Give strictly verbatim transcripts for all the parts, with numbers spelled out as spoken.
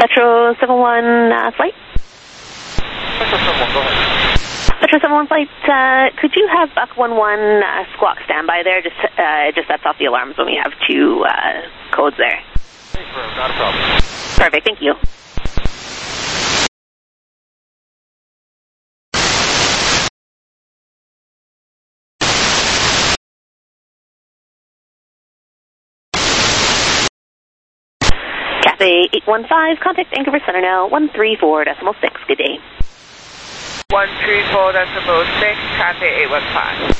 Metro seven one uh, flight. Metro seven one, go ahead. Metro seven one flight, uh, could you have Buck one one uh, squawk standby there? Just uh, it just sets off the alarms when we have two uh, codes there. Confirm, not a problem. Perfect, thank you. Cathay eight one five, contact Vancouver Center now, one three four decimal six, good day. one three four decimal six, Cathay eight one five.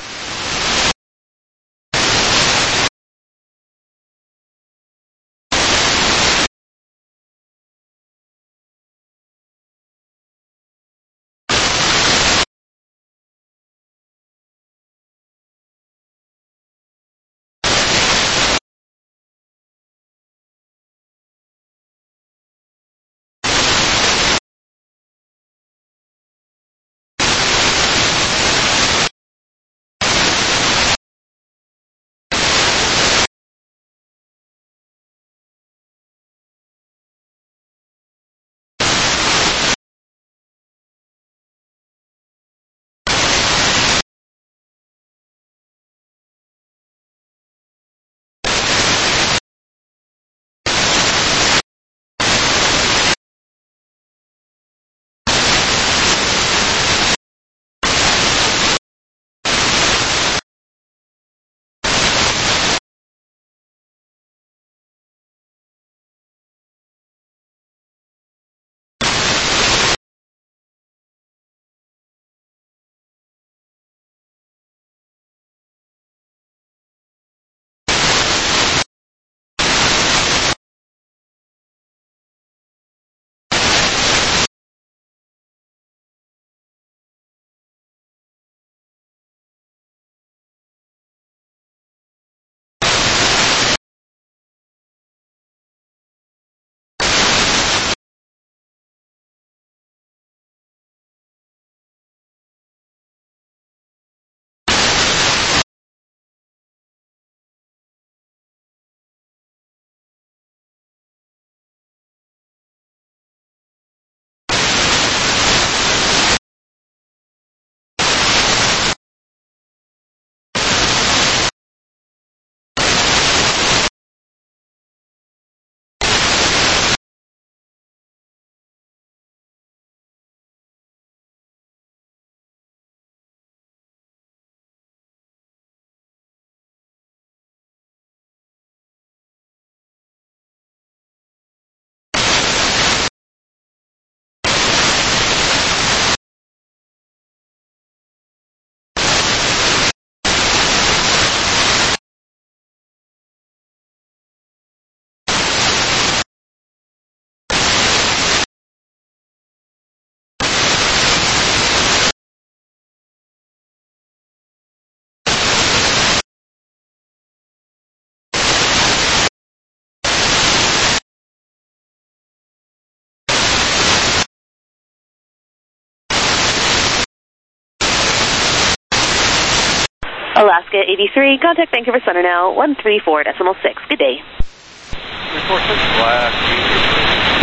Alaska eighty-three, contact Vancouver Center now, one three four decimal six, good day. Report six, Alaska.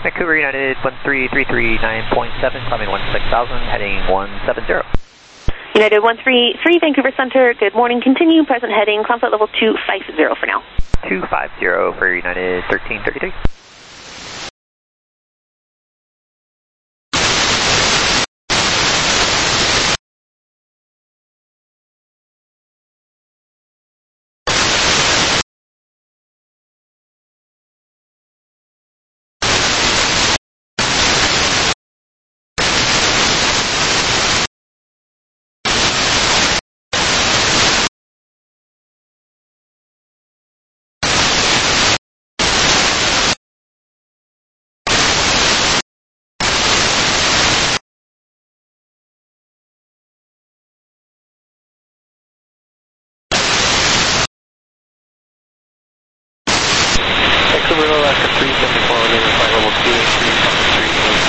Vancouver United one three three three nine point seven, climbing one six thousand, heading one seven zero. United one three three, Vancouver Center, good morning. Continue, present heading, climb flight level two five zero for now. two five zero for United thirteen thirty-three. Vancouver Alaska three seventy-four, leaving flight level two three three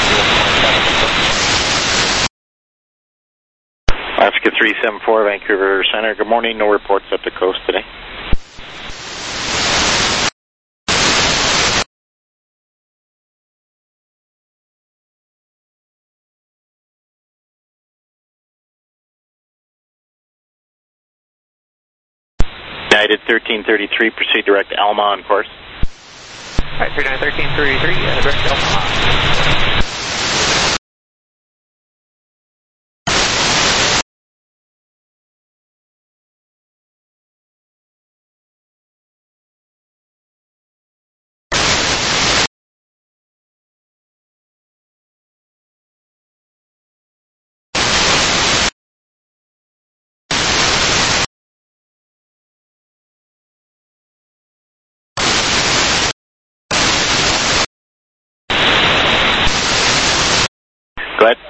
Alaska three seventy-four, Vancouver Center, good morning. No reports up the coast today. United thirteen thirty-three, proceed direct Alma on course. Alright, three nine thirteen thirty-three, uh, direct to Omaha. Go ahead.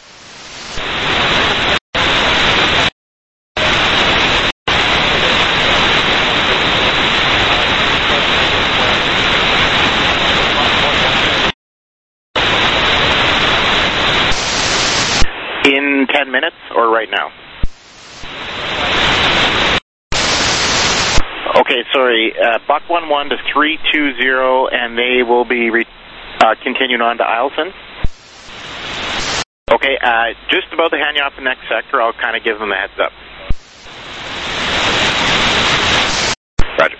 In ten minutes or right now? Okay, sorry. Uh, Buck one one to three two zero, and they will be re uh, continuing on to Eielson. Okay, uh, just about to hand you off the next sector. I'll kind of give them a heads up. Roger.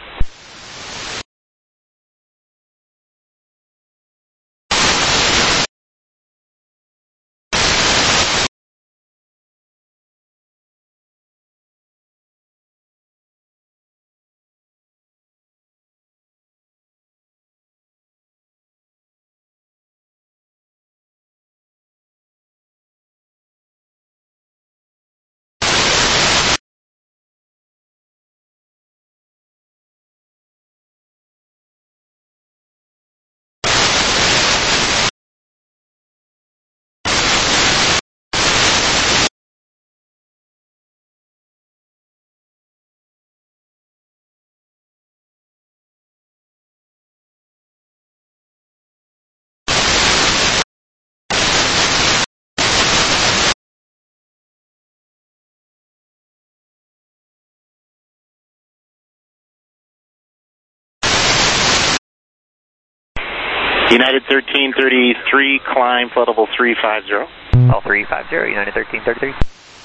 United thirteen thirty-three, climb flight level three five zero. All three five zero, United thirteen thirty-three.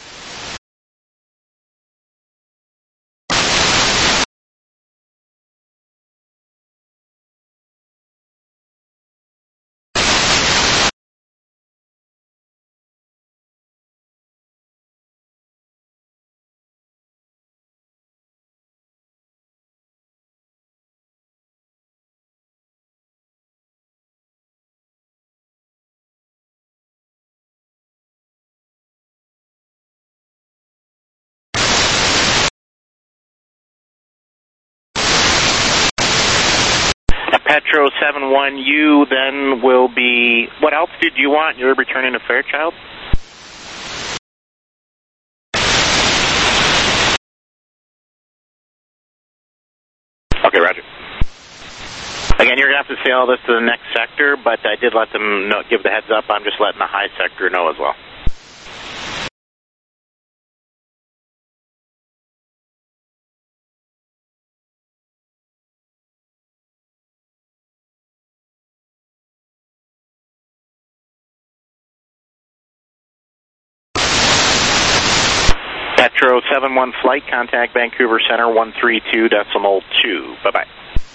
Petro seven one, you then will be, what altitude do you want? You're returning to Fairchild? Okay, roger. Again, you're going to have to sail this to the next sector, but I did let them know, give the heads up. I'm just letting the high sector know as well. Metro seven one flight, contact Vancouver Center one three two decimal two. Bye-bye.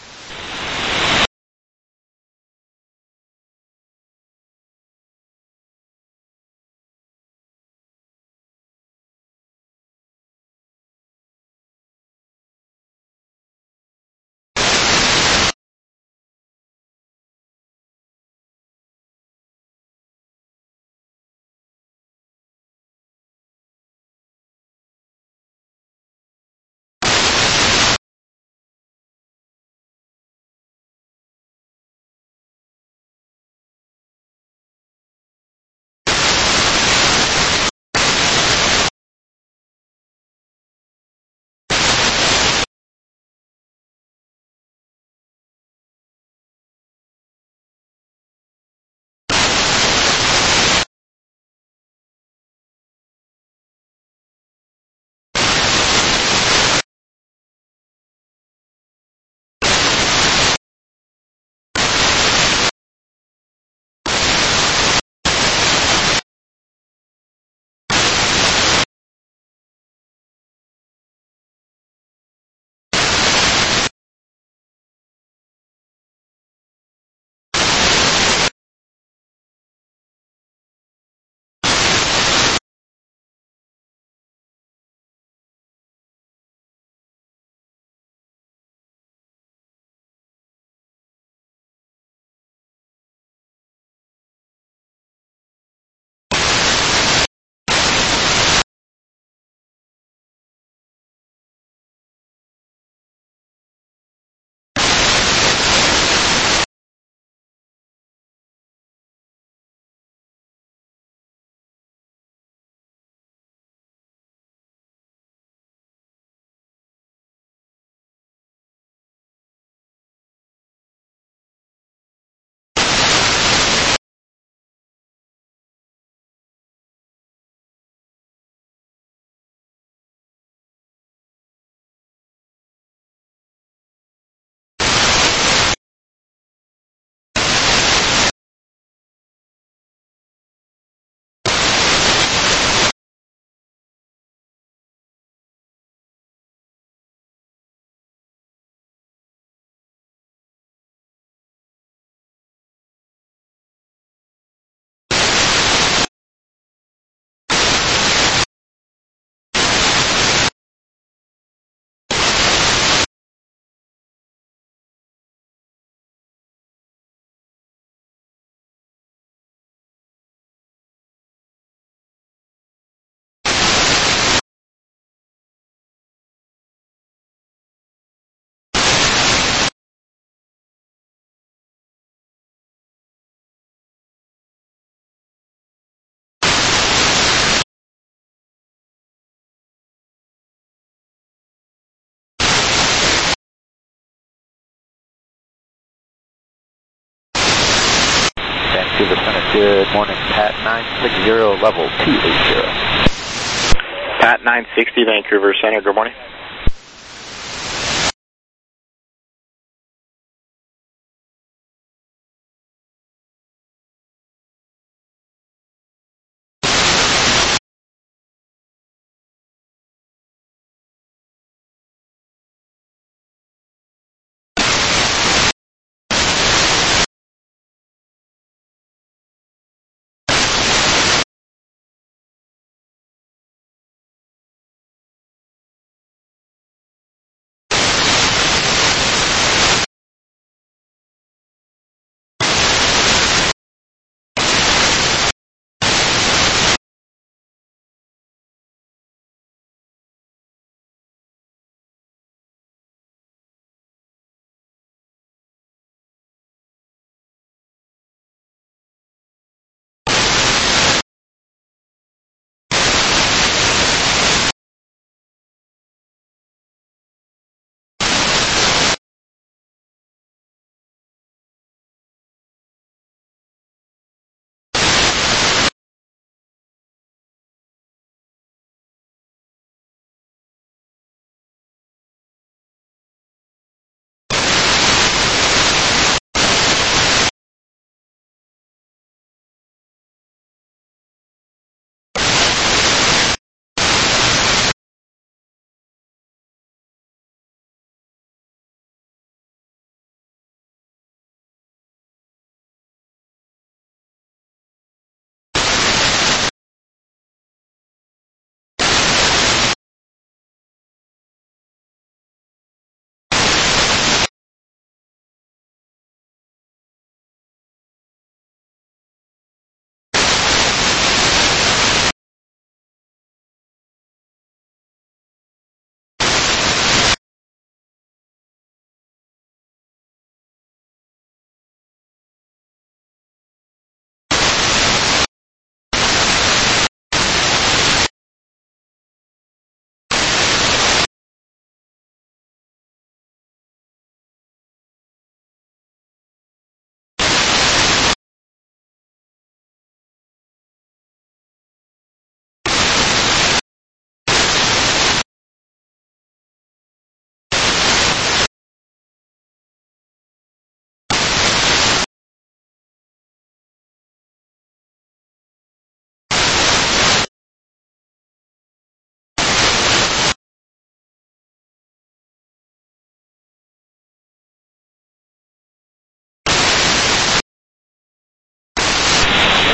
Vancouver Center, good morning. Pat nine sixty, level two eighty. Pat nine sixty, Vancouver Center, good morning.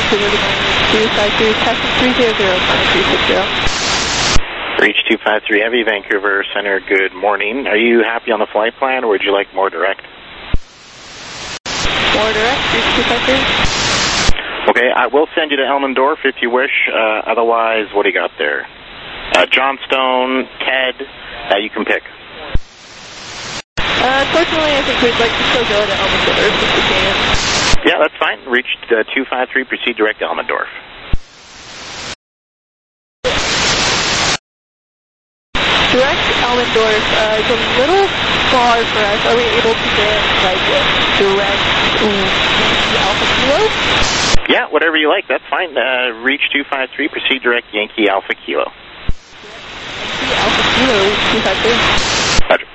Vancouver, good morning, two five three, passing three zero zero, three six zero. Reach two five three Heavy, Vancouver Center, good morning. Are you happy on the flight plan, or would you like more direct? More direct, reach two five three. Okay, I will send you to Elmendorf if you wish. Uh, otherwise, what do you got there? Uh, Johnstone, Ted, uh, you can pick. Uh, unfortunately, I think we'd like to still go to Elmendorf if we can. Yeah, that's fine. Reach uh, two five three, proceed direct to Elmendorf. Direct Elmendorf uh, is a little far for us. Are we able to get, like, direct Yankee Alpha Kilo? Yeah, whatever you like, that's fine. Uh, reach two five three, proceed direct Yankee Alpha Kilo. Yankee Alpha Kilo, two five three. Roger.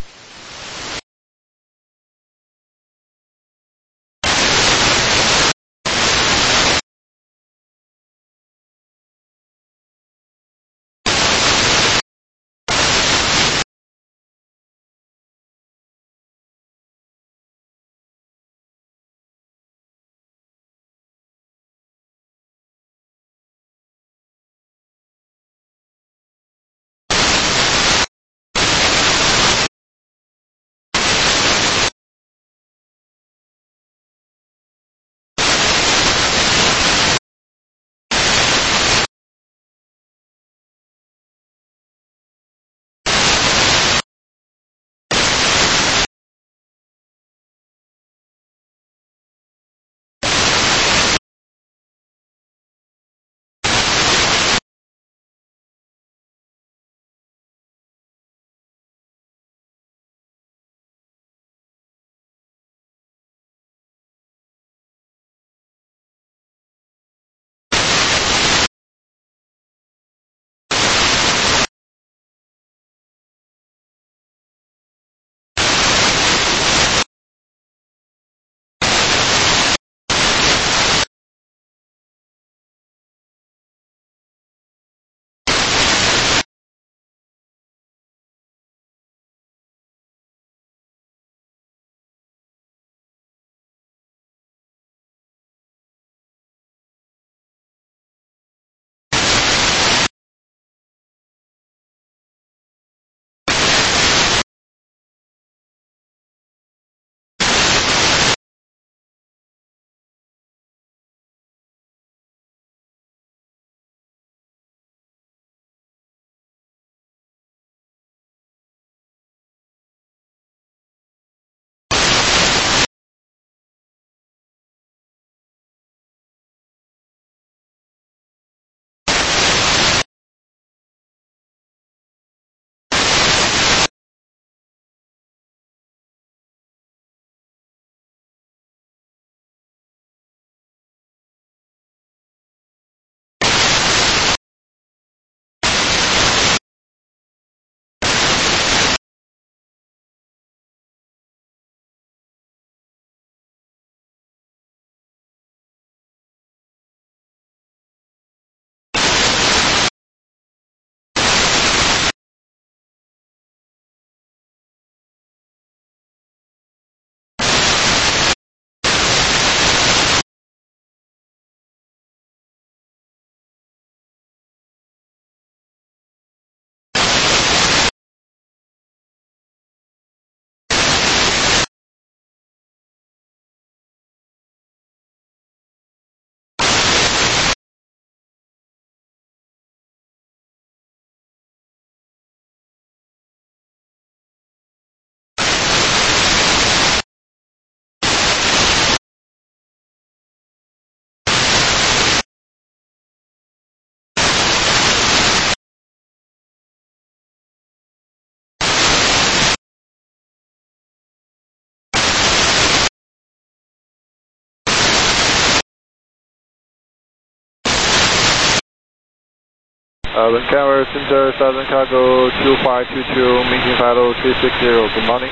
Uh, Vancouver Center, Southern Cargo two five two two, meeting final three six zero, good morning.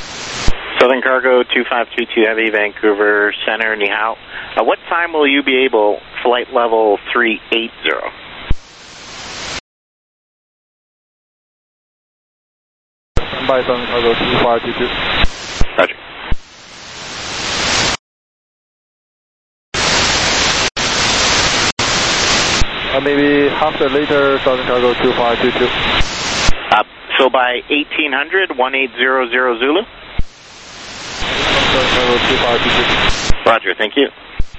Southern Cargo two five two two Heavy, Vancouver Center, ni hao. Uh, what time will you be able, flight level three eighty? Stand by Southern Cargo two five two two. Roger. Uh, maybe half a later, Southern Cargo two five two two. Uh, so by eighteen hundred, one eight zero zero Zulu? Southern Cargo two five two two. Roger, thank you.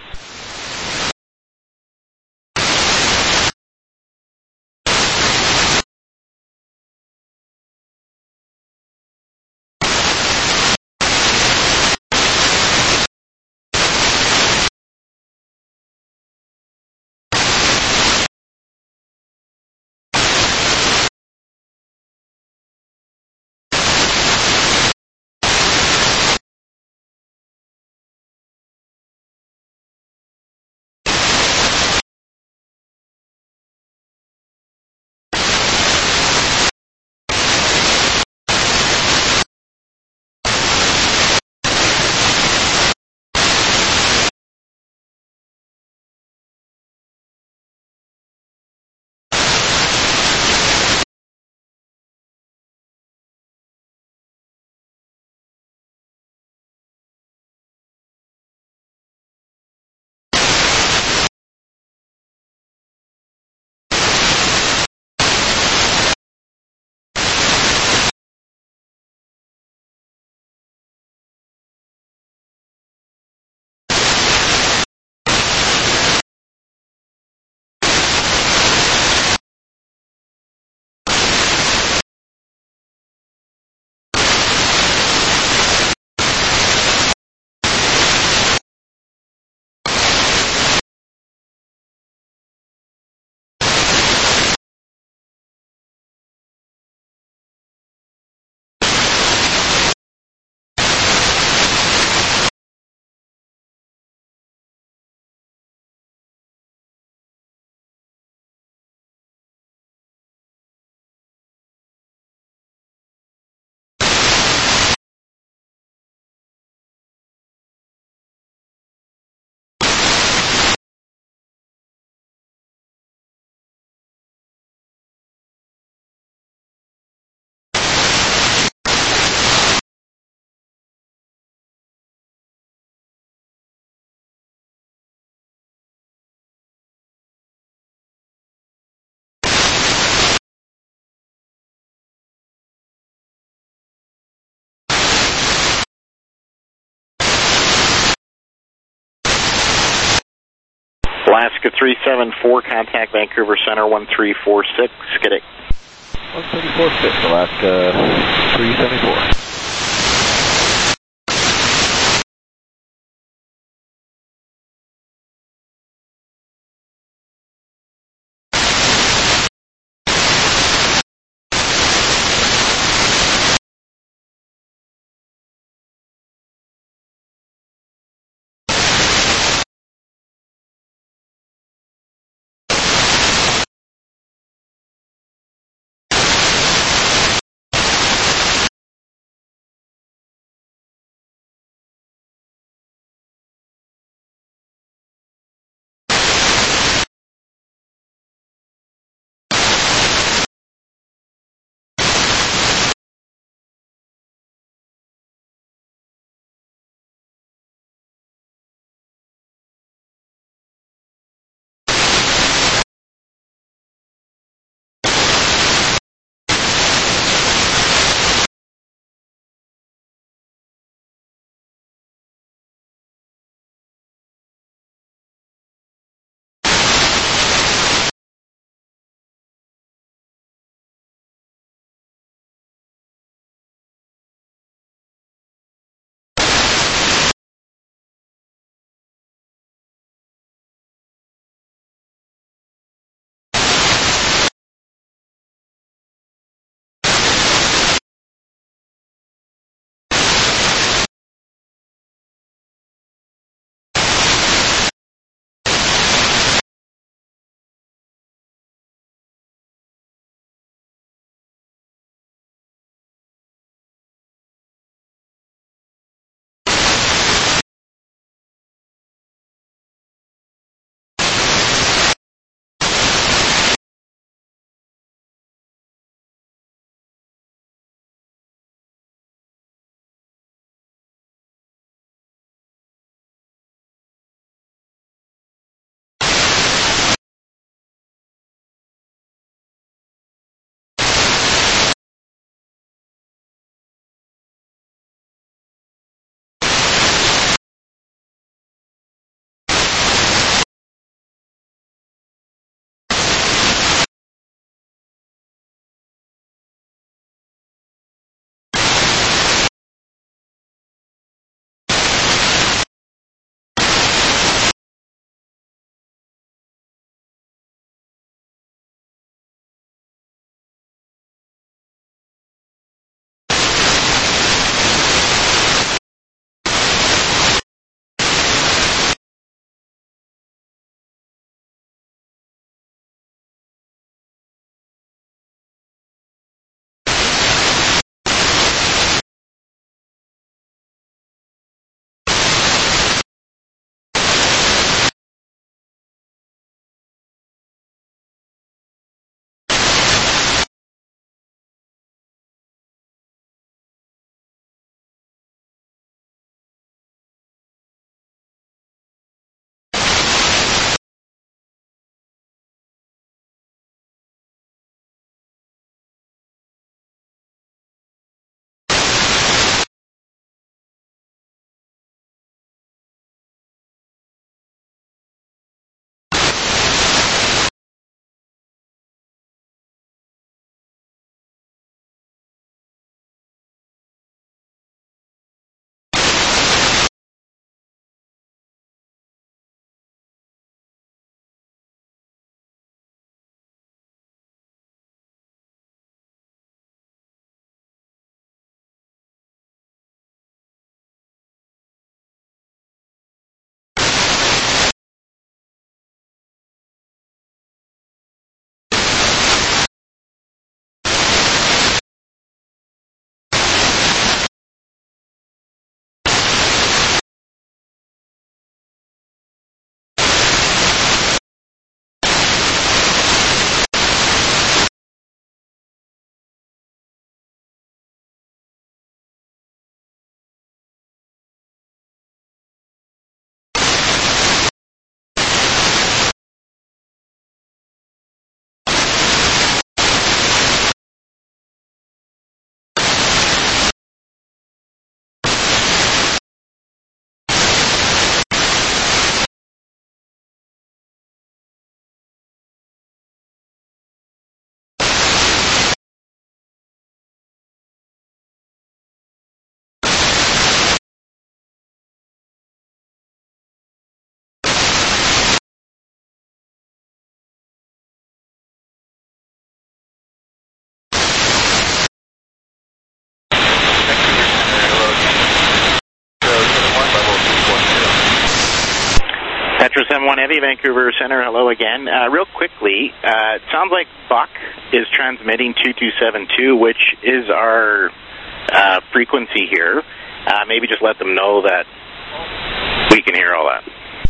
Alaska three seven four, contact Vancouver Center one three four six, get it. one three four six, Alaska three seven four. Petro seven one Heavy, Vancouver Center, hello again. Uh, real quickly, uh, it sounds like Buck is transmitting two two seven two, which is our uh, frequency here. Uh, maybe just let them know that we can hear all that.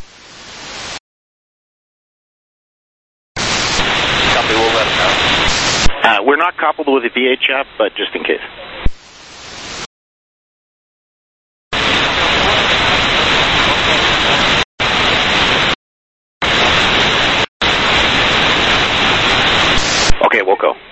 Copy, we'll let them know. Uh, we're not coupled with a V H F, but just in case. Okay, we'll go.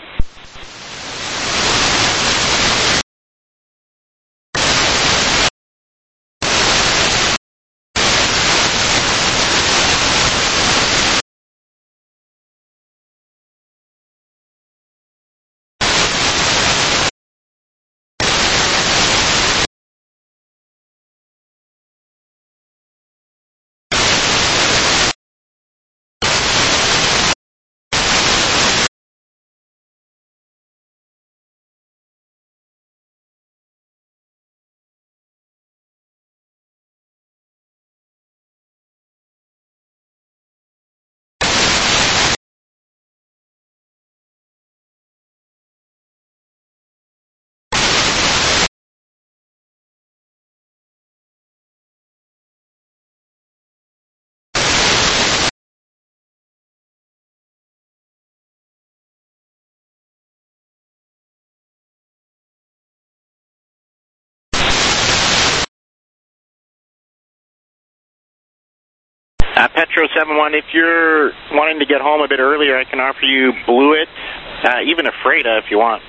Uh, Petro seven one, if you're wanting to get home a bit earlier, I can offer you Blewett, uh, even a Freda if you want.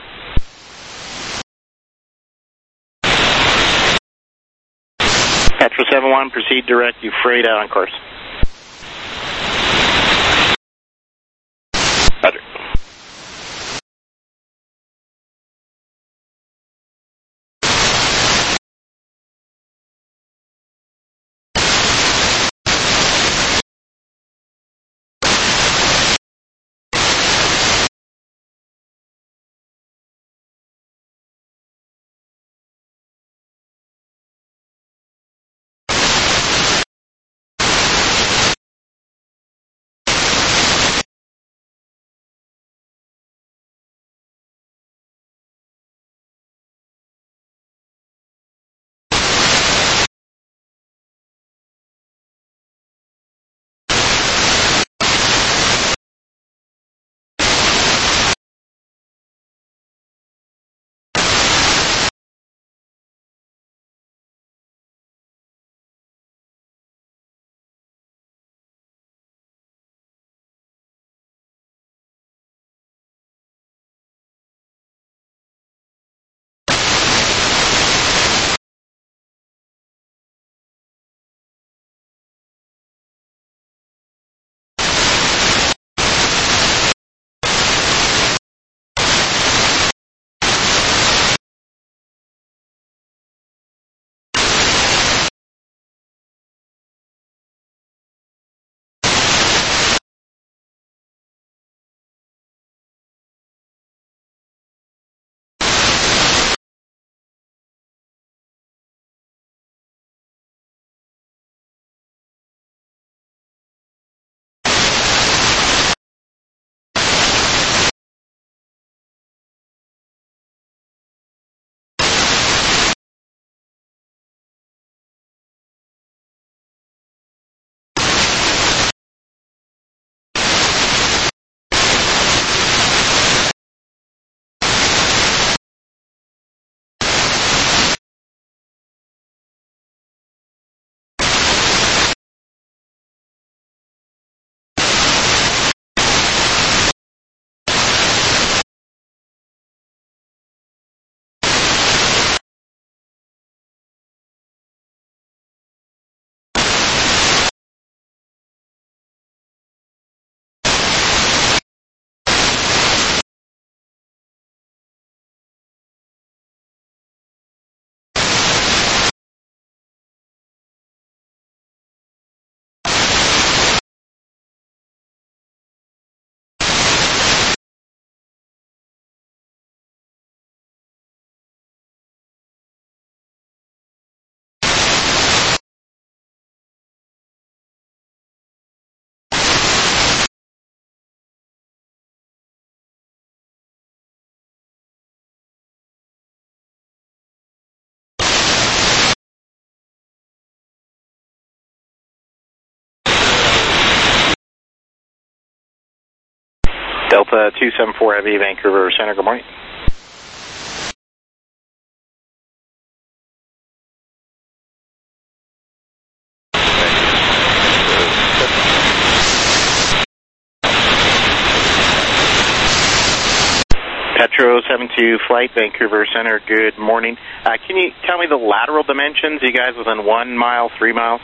Petro seven one, proceed direct, you Freda on course. Roger. Delta two seven four Heavy, Vancouver Center, good morning. Petro seven two Flight, Vancouver Center, good morning. Uh, can you tell me the lateral dimensions? You guys within one mile, three miles?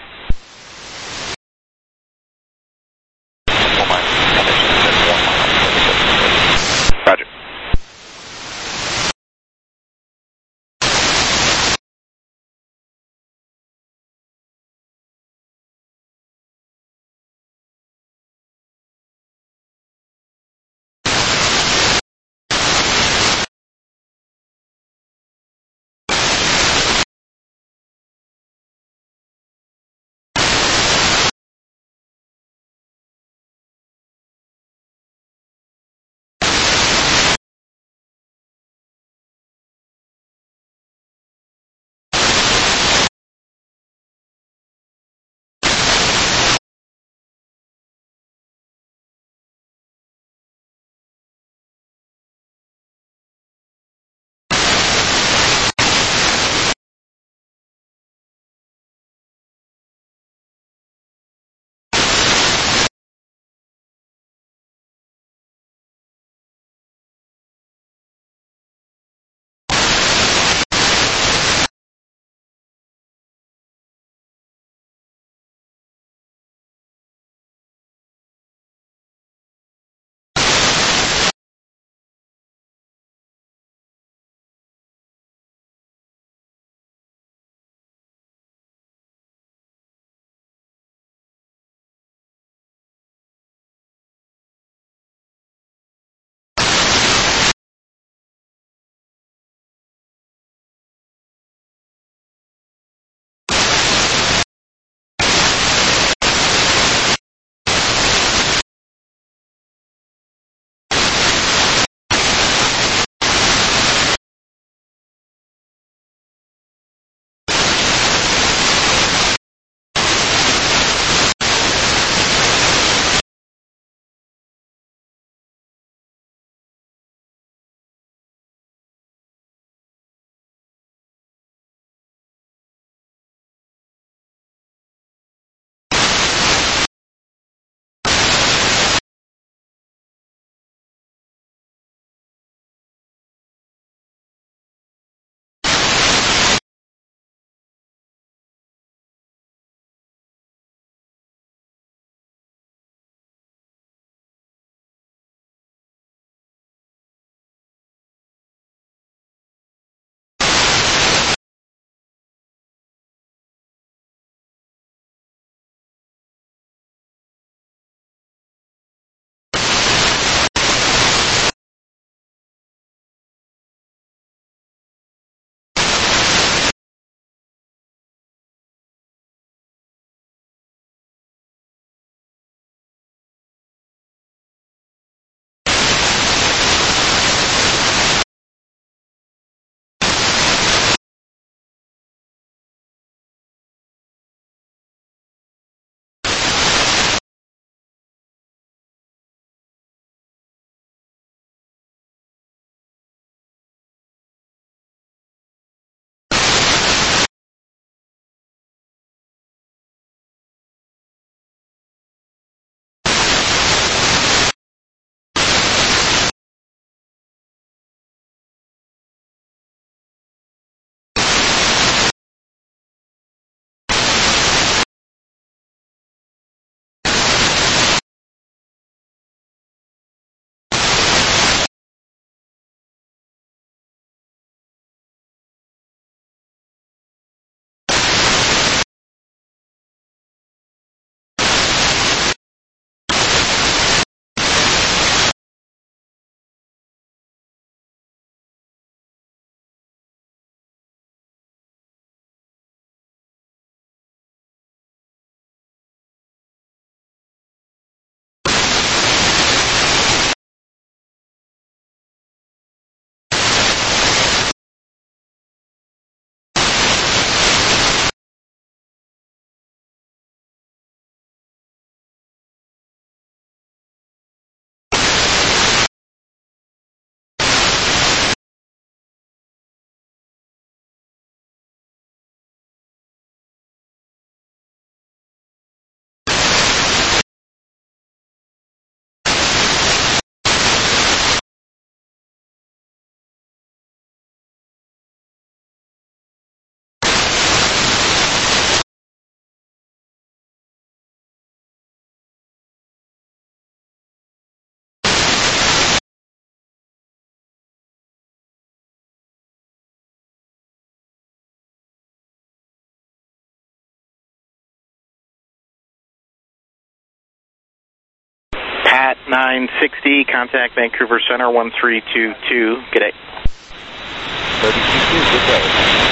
Pat nine sixty, contact Vancouver Center one three two two. Good day. thirty-two two, good day.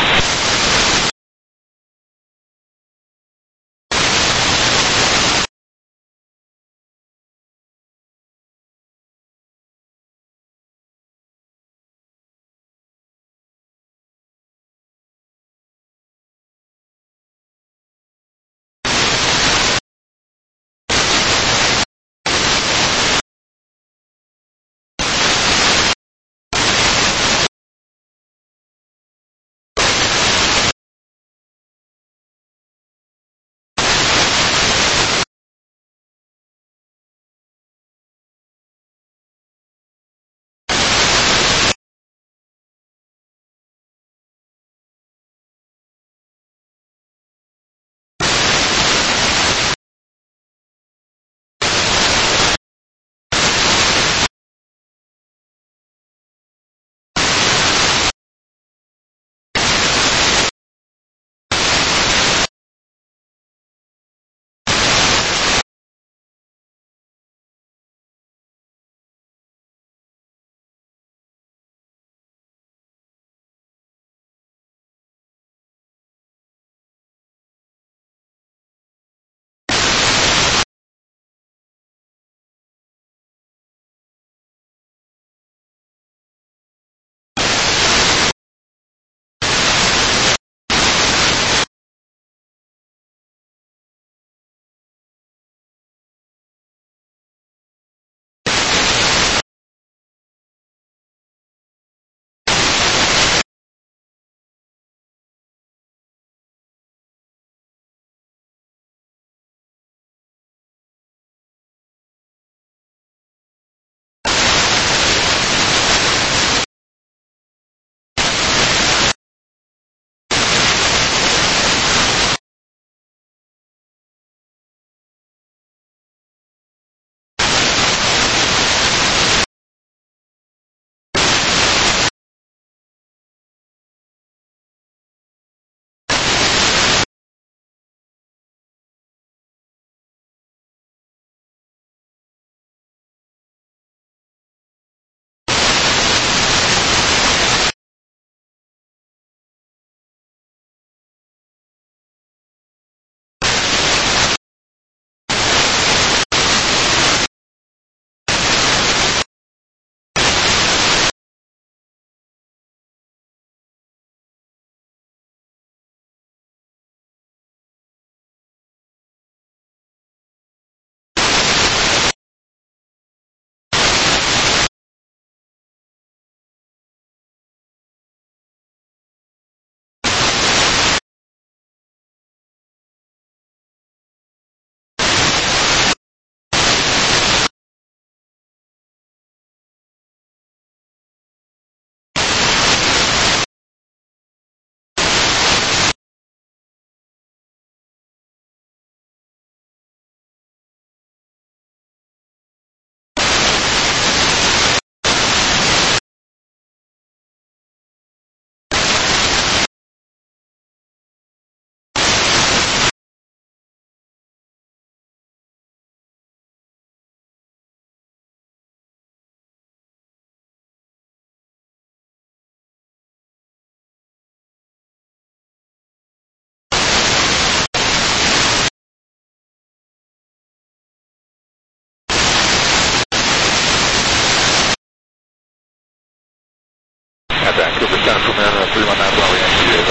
Vancouver Center, Premier three one nine Bravo Yankee,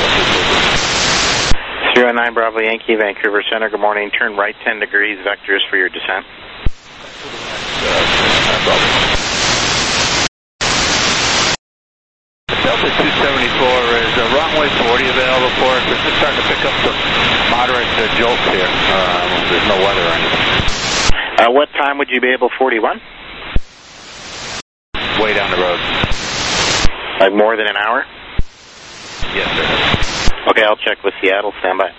three one nine Bravo Yankee, Vancouver Center, good morning. Turn right ten degrees, vectors for your descent. Delta two seventy-four is uh, runway forty available for us. We're just starting to pick up some moderate uh, jolts here. Uh, there's no weather or anything. Uh, what time would you be able forty-one? Way down the road. Like more than an hour? Yes, sir. Okay, I'll check with Seattle. Stand by.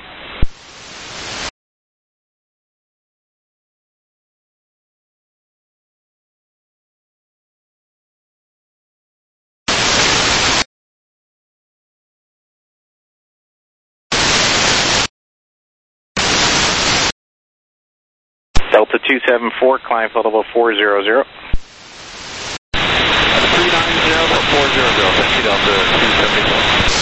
Delta two seven four, climb flight level four hundred. three nine zero for four hundred. Thank you, Delta two seventy-four.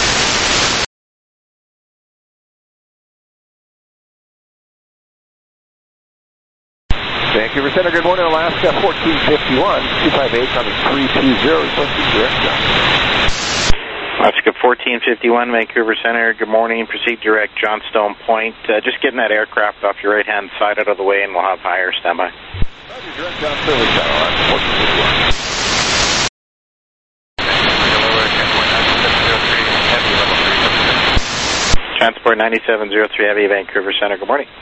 Vancouver Center, good morning, Alaska, fourteen fifty-one, two five eight, coming three two zero, requesting direct jump. Alaska fourteen fifty-one, Vancouver Center, good morning, proceed direct Johnstone Point. Uh, just getting that aircraft off your right-hand side out of the way and we'll have higher standby. Roger, direct John Sterling Center, Alaska fourteen fifty-one. Transport ninety-seven oh three Heavy, Vancouver Center, good morning.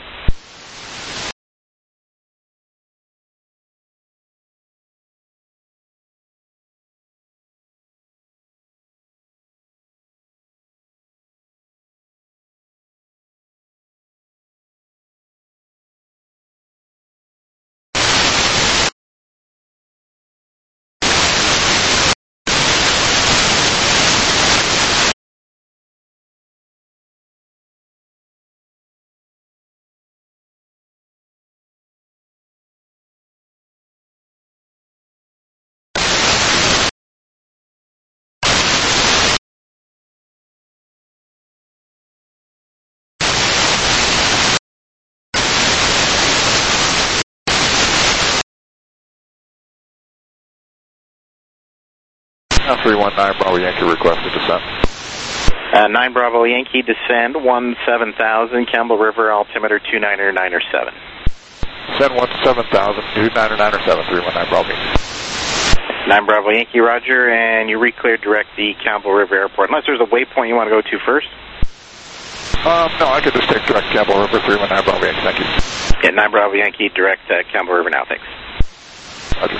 three one nine Bravo Yankee requested descent. Uh, nine Bravo Yankee, descend one seven thousand, Campbell River, altimeter two niner niner seven. Send one seven thousand, two niner niner seven, three one nine Bravo Yankee. nine Bravo Yankee, roger, and you re-cleared direct the Campbell River Airport. Unless there's a waypoint you want to go to first? Um, no, I could just take direct Campbell River, three one nine Bravo Yankee, thank you. Yeah, nine Bravo Yankee, direct uh, Campbell River now, thanks. Roger.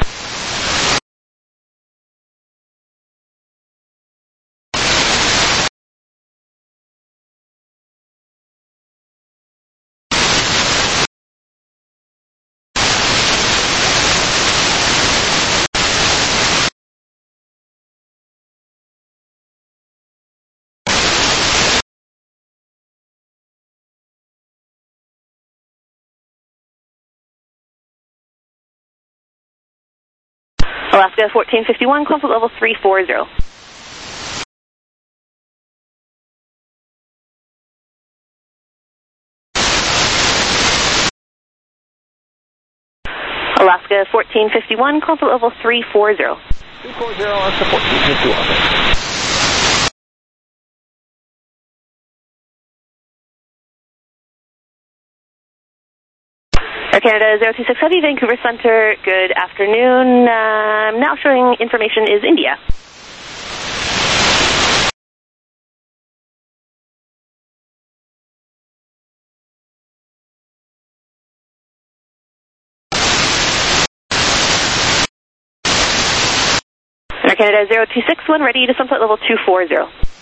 Alaska fourteen fifty-one, climb flight level three forty. Alaska fourteen fifty-one, climb flight level three forty. three forty, Alaska fourteen fifty-one. Air Canada zero two six Heavy, Vancouver Center, good afternoon. Um, now showing information is India. Air Canada zero two six one, ready to sunset level two forty.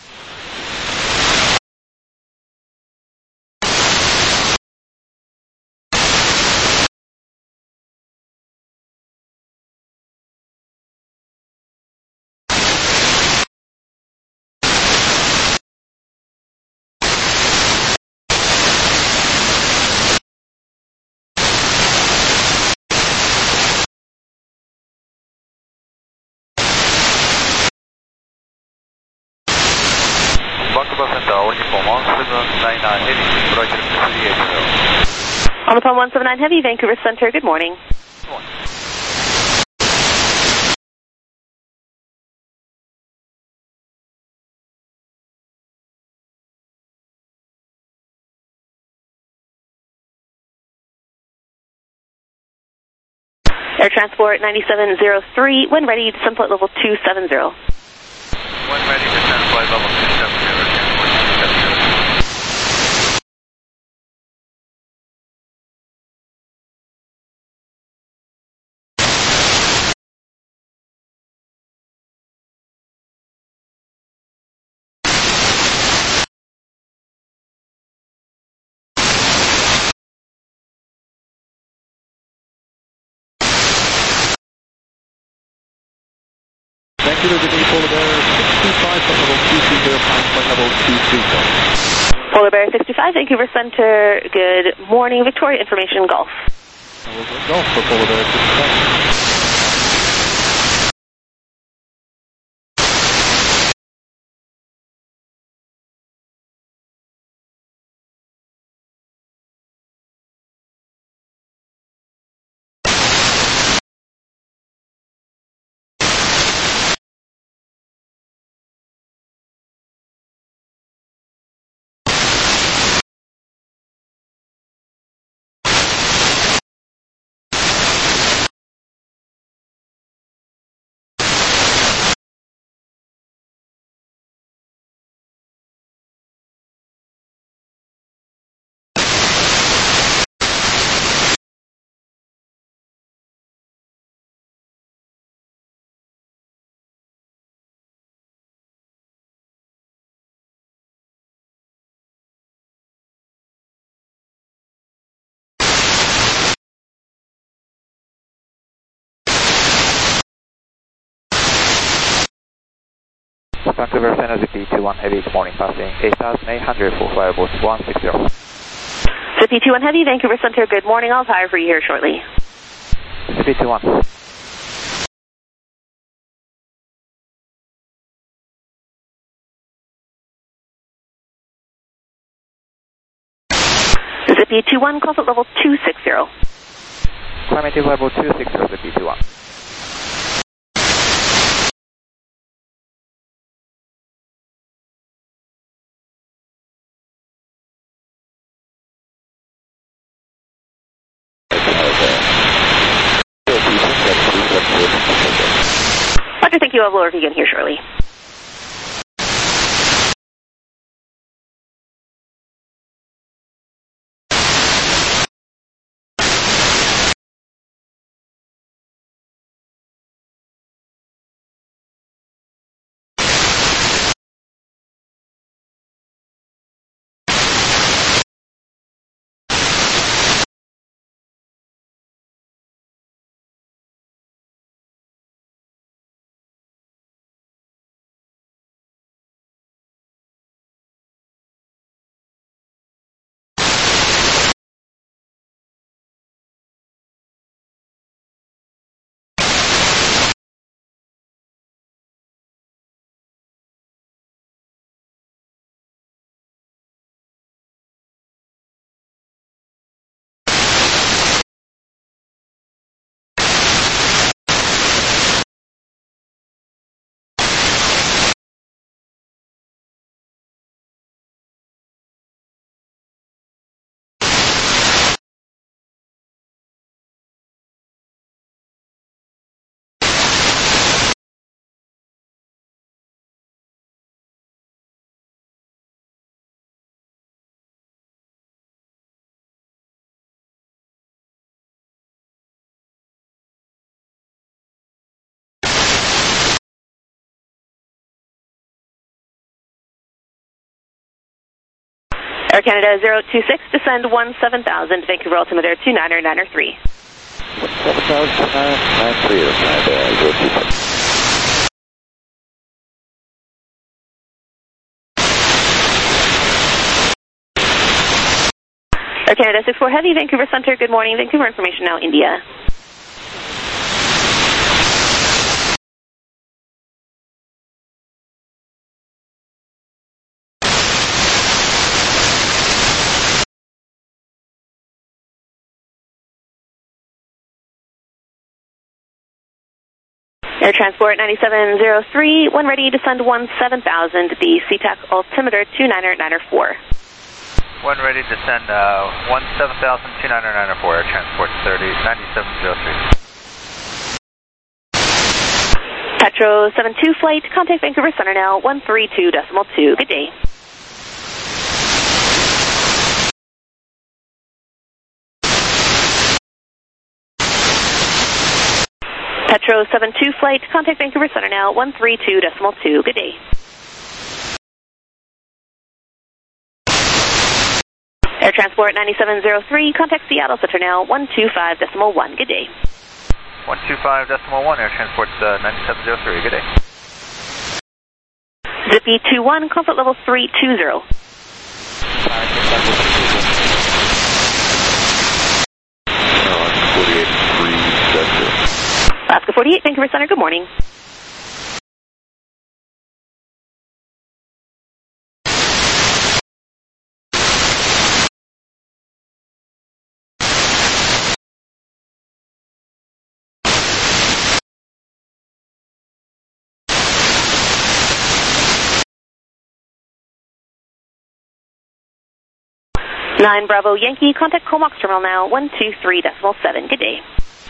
On the phone one seven nine Heavy, Vancouver Center, good morning. Good morning. Air Transport ninety-seven oh three, when ready, descend flight level two seventy. When ready, descend flight level two seventy. Vancouver, good day, Polar Bear sixty-five, flight level two three zero, flight level two three zero. Polar Bear sixty-five, Vancouver Center, good morning. Victoria Information Golf. Golf Club over there. Vancouver Center Zippy two one Heavy, good morning, passing eight thousand eight hundred for flyable one sixty. Zippy two one Heavy, Vancouver Center, good morning. I'll fire for you here shortly. Zippy two one. Zippy two one, call at level two sixty. Climatic level two sixty, Zippy two one. Roger, thank you. I'll lower again here shortly. Air Canada zero two six, descend one seven thousand, Vancouver altimeter two niner niner three. seven thousand nine nine three, Air Canada zero two six. Air Canada six four Heavy, Vancouver Center, good morning. Vancouver information now, India. Air Transport ninety-seven zero three, when ready, descend one seven thousand, the SeaTac altimeter two niner niner four. When ready, descend uh, one seven thousand, two niner niner four, Air Transport thirty, ninety-seven zero three. Petro seven two flight, contact Vancouver Center now, one three two decimal two, good day. Petro seven two flight, contact Vancouver Center now, one three two decimal two, good day. Air Transport ninety-seven zero three, contact Seattle Center now, one two five decimal one, good day. one two five decimal one, Air Transport uh, ninety-seven zero three, good day. Zippy two one, comfort level three two zero. forty-eight, Vancouver Center, good morning. nine Bravo Yankee, contact Comox Terminal now, one two three decimal seven. Good day.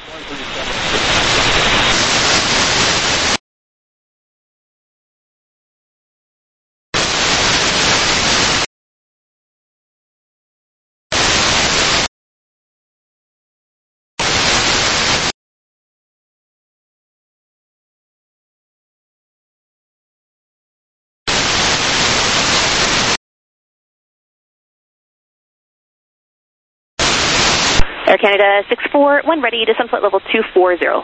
Air Canada six four one ready, descent flight level two four zero.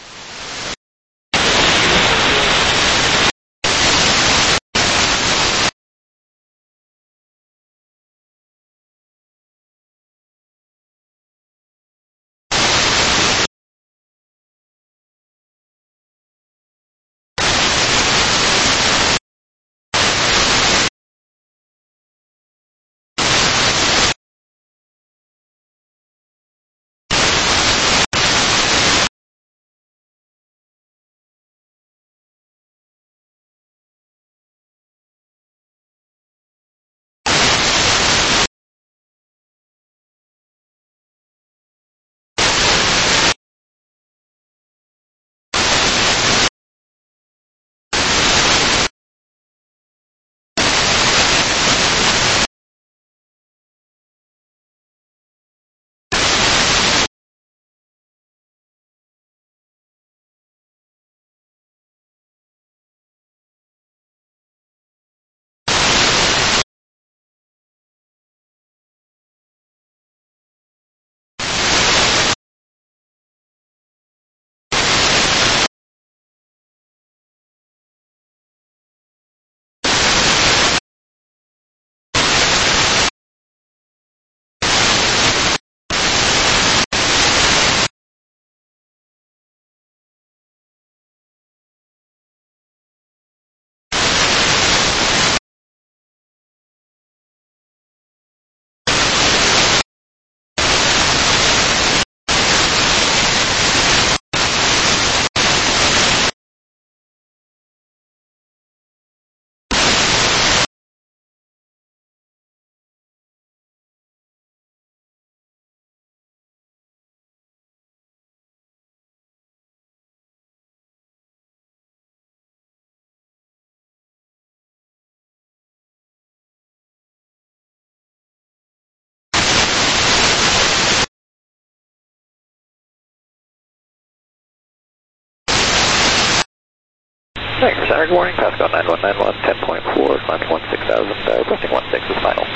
Vancouver Center, good morning. Pascal nine one nine one, ten point four, climbing one six thousand, uh, requesting one six is final.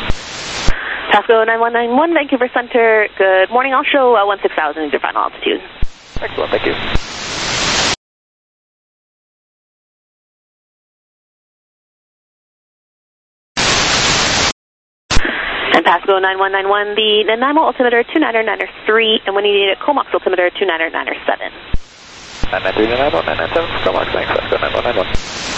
Pasco nine one nine one, Vancouver Center, good morning. I'll show uh, one six thousand is your final altitude. Excellent, thank you. And Pasco nine one nine one, the Nanaimo altimeter two niner niner three, and when you need a Comox altimeter two niner niner seven. nine nine three nine one, nine nine seven, Comox, thanks, Pasco nine one nine one.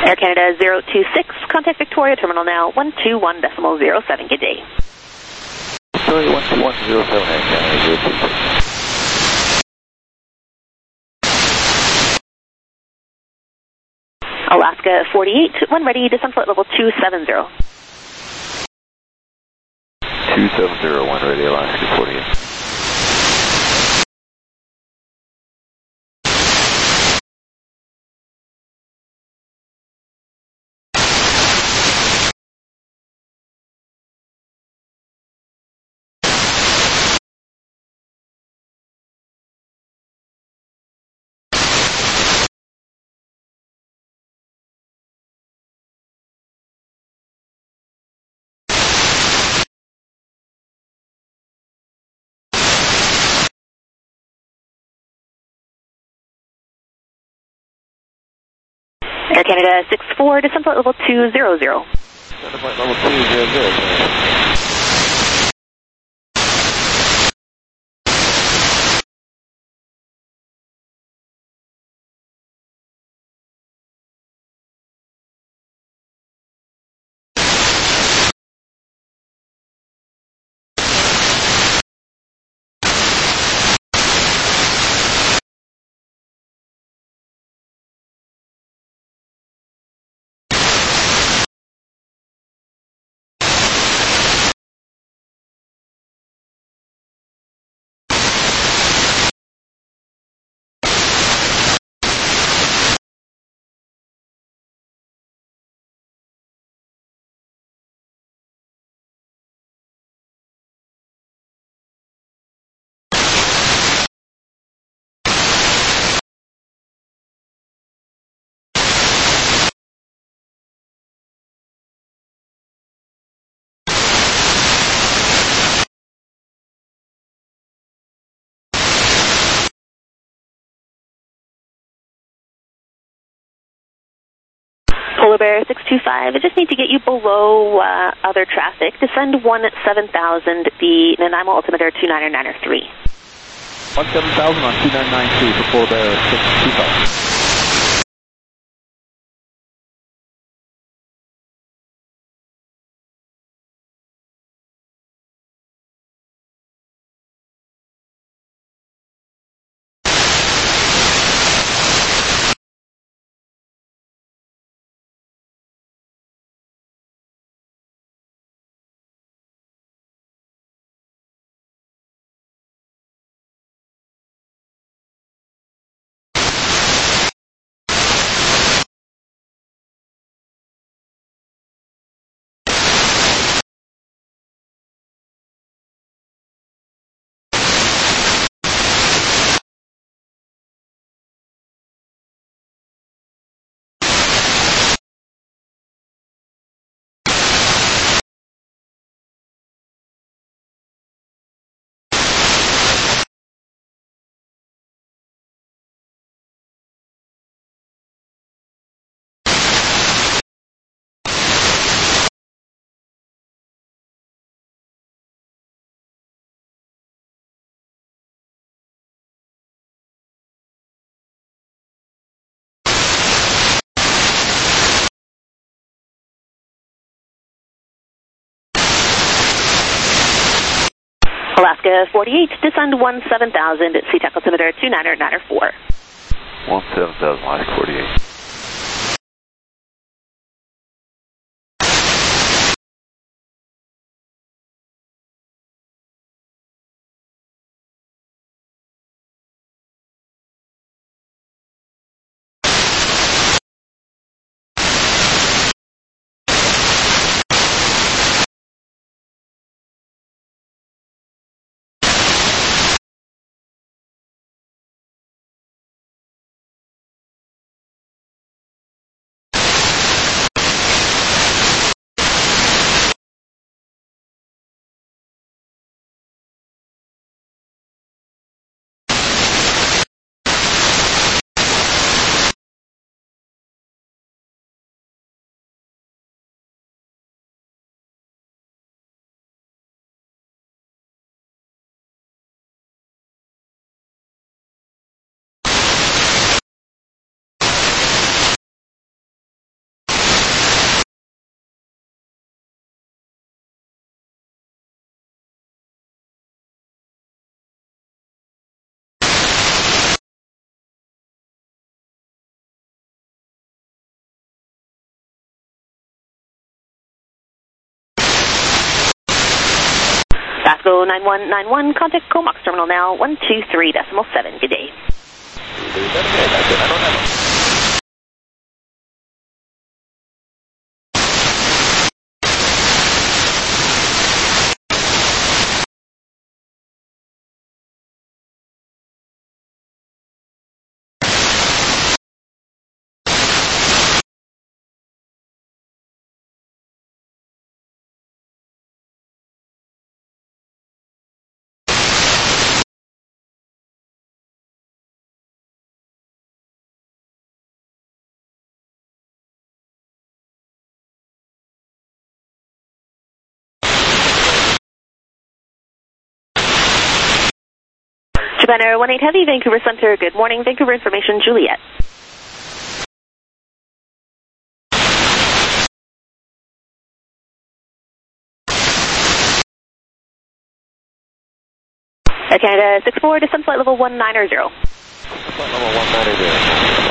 Air Canada zero two six, contact Victoria Terminal now, one two one decimal zero seven, good day. Victoria one two one zero seven, Air Canada zero two six. Alaska forty-eight, when ready, descent flight level two seven zero. two seven zero, when ready, Alaska forty-eight. Air Canada six four, descent flight level two zero zero. Descent flight level two zero zero. Polar Bear six two five, I just need to get you below uh, other traffic. Descend one seven thousand, the Nanaimo altimeter two nine nine three. one seven thousand on two nine nine three for Polar Bear six two five. Alaska forty-eight, descend one seven thousand, C TAC altimeter two nine nine four. one seven thousand, Alaska forty-eight. Alaska nine one nine one, contact Comox terminal now, one two three decimal seven. Good day. I don't have a... Japan Air one eight Heavy, Vancouver Center, good morning. Vancouver information, Juliet. Air Canada six four, descent flight level one nine zero. Flight level one nine zero.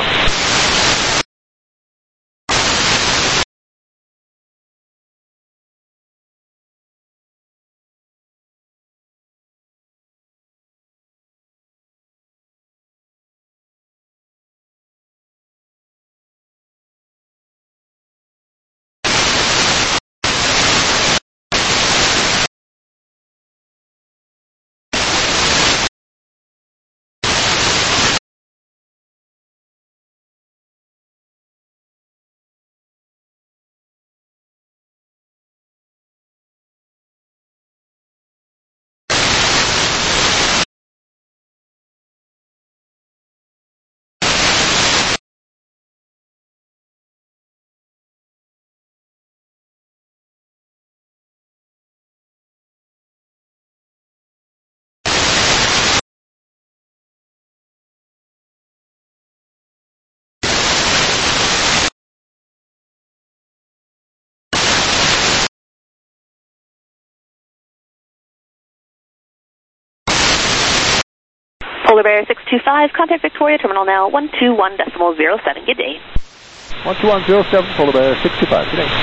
Polar Bear six two five, contact Victoria terminal now, one two one decimal zero seven. Good day. one two one zero seven, Polar Bear six two five. Good day.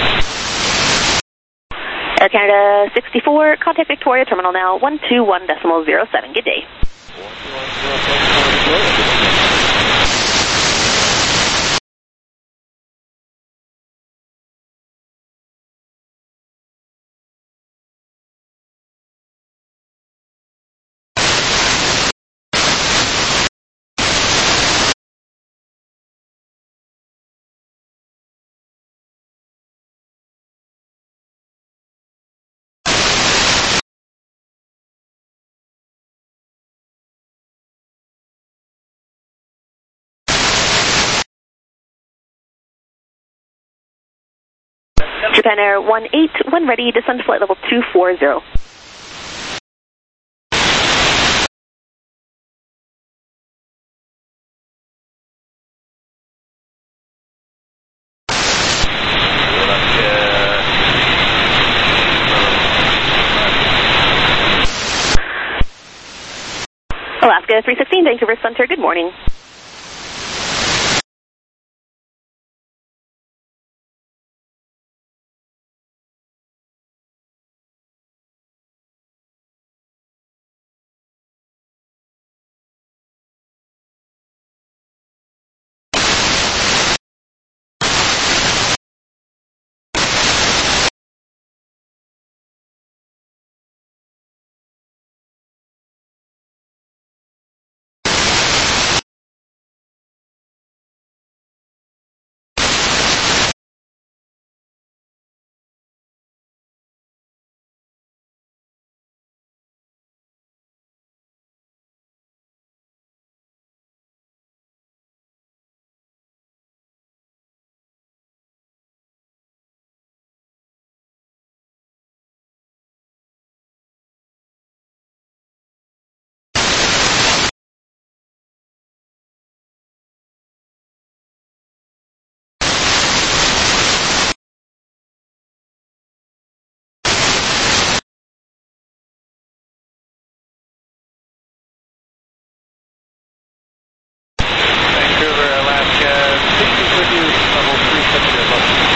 Air Canada sixty-four, contact Victoria terminal now, one two one decimal zero seven. Good day. one two one zero seven, Japan Air one eight, when ready, descend to flight level two four zero. Alaska three sixteen, Vancouver Center, good morning.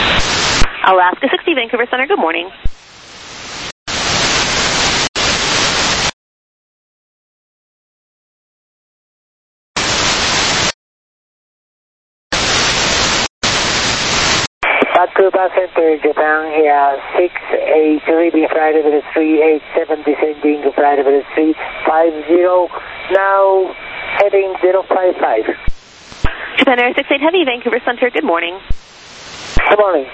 Alaska sixty, Vancouver Center, good morning. Tsuba Center, Japan, here, six eight, leaving flight level three eight seven, descending flight level three five zero, now heading zero five five. Japan Air six eight Heavy, Vancouver Center, good morning. Good morning.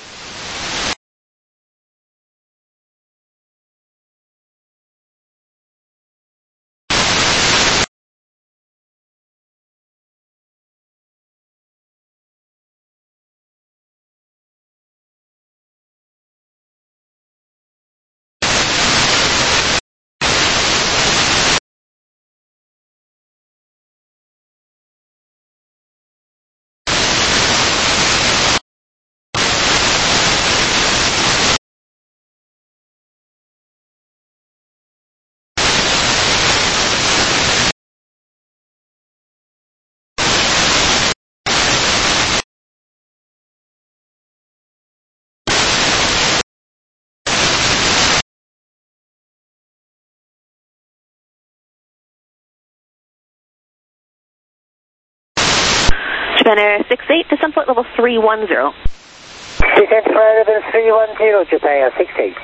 Japan Air six eight, descent flight level three one zero. Descent flight level three one zero, Japan Air six eight.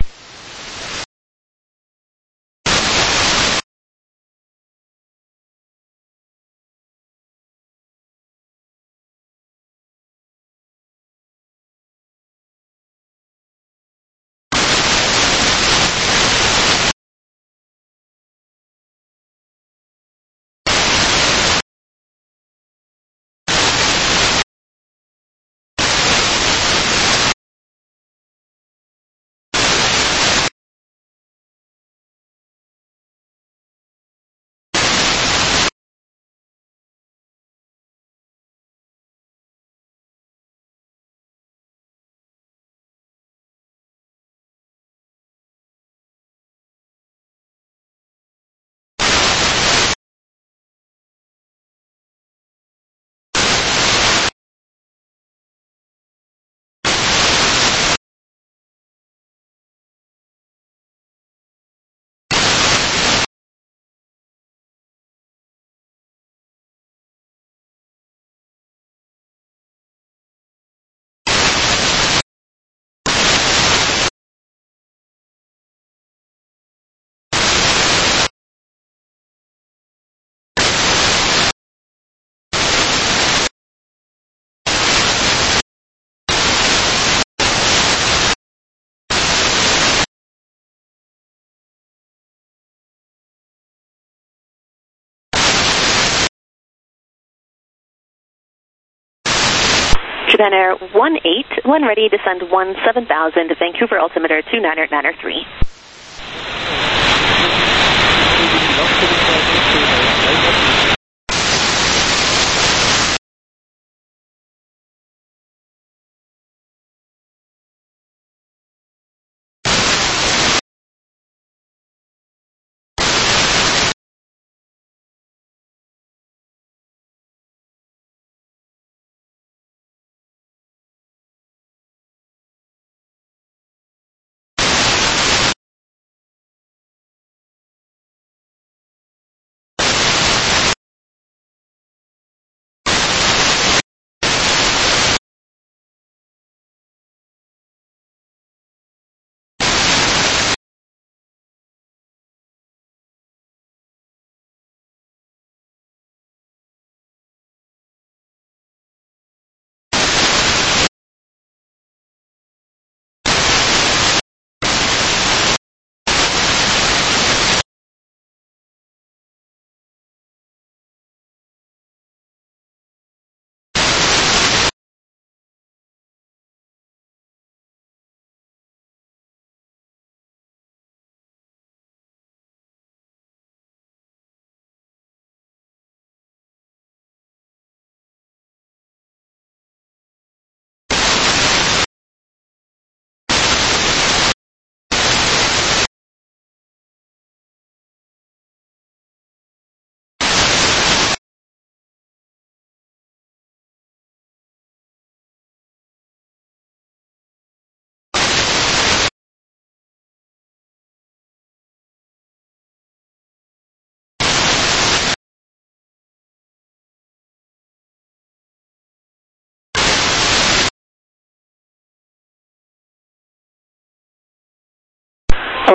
Japan Air one eight, when ready, descend one seven thousand, Vancouver altimeter two niner niner three.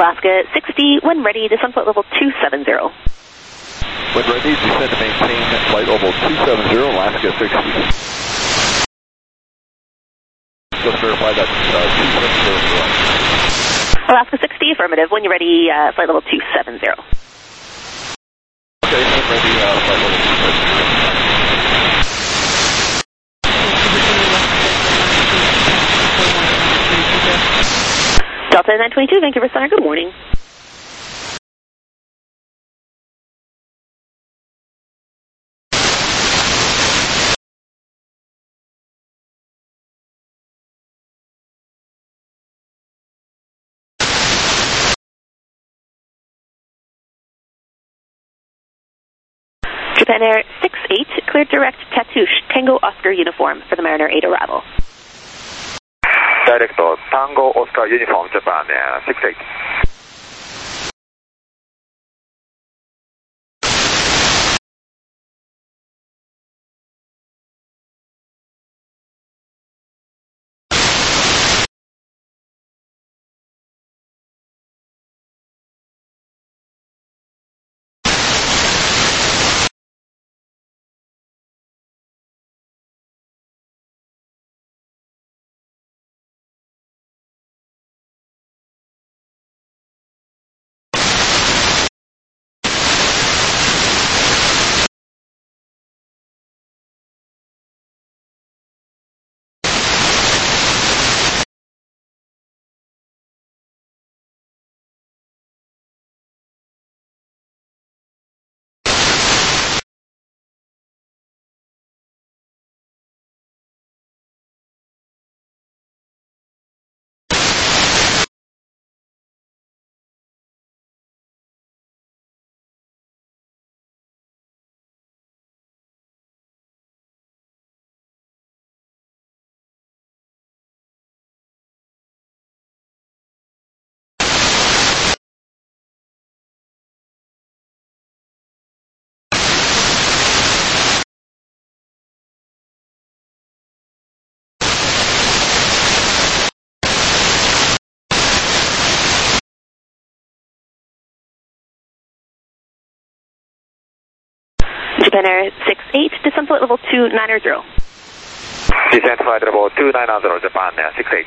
Alaska sixty, when ready, descend flight level two seven zero. When ready, descend to maintain flight level two seven zero, Alaska sixty. Just verify that uh, two seven zero is correct. Alaska sixty, affirmative. When you're ready, uh, flight level two seven zero. Okay, when ready, uh, flight level two seven zero. Delta nine twenty-two, Vancouver Center, good morning. Japan Air six eight, cleared direct Tatoosh, Tango Oscar uniform for the Mariner eight arrival. Direct Tango Oscar uniform, Japan Air six eight. Japan Air six eight, descent flight level two nine zero. Descent flight level two nine zero, Japan Air six eight.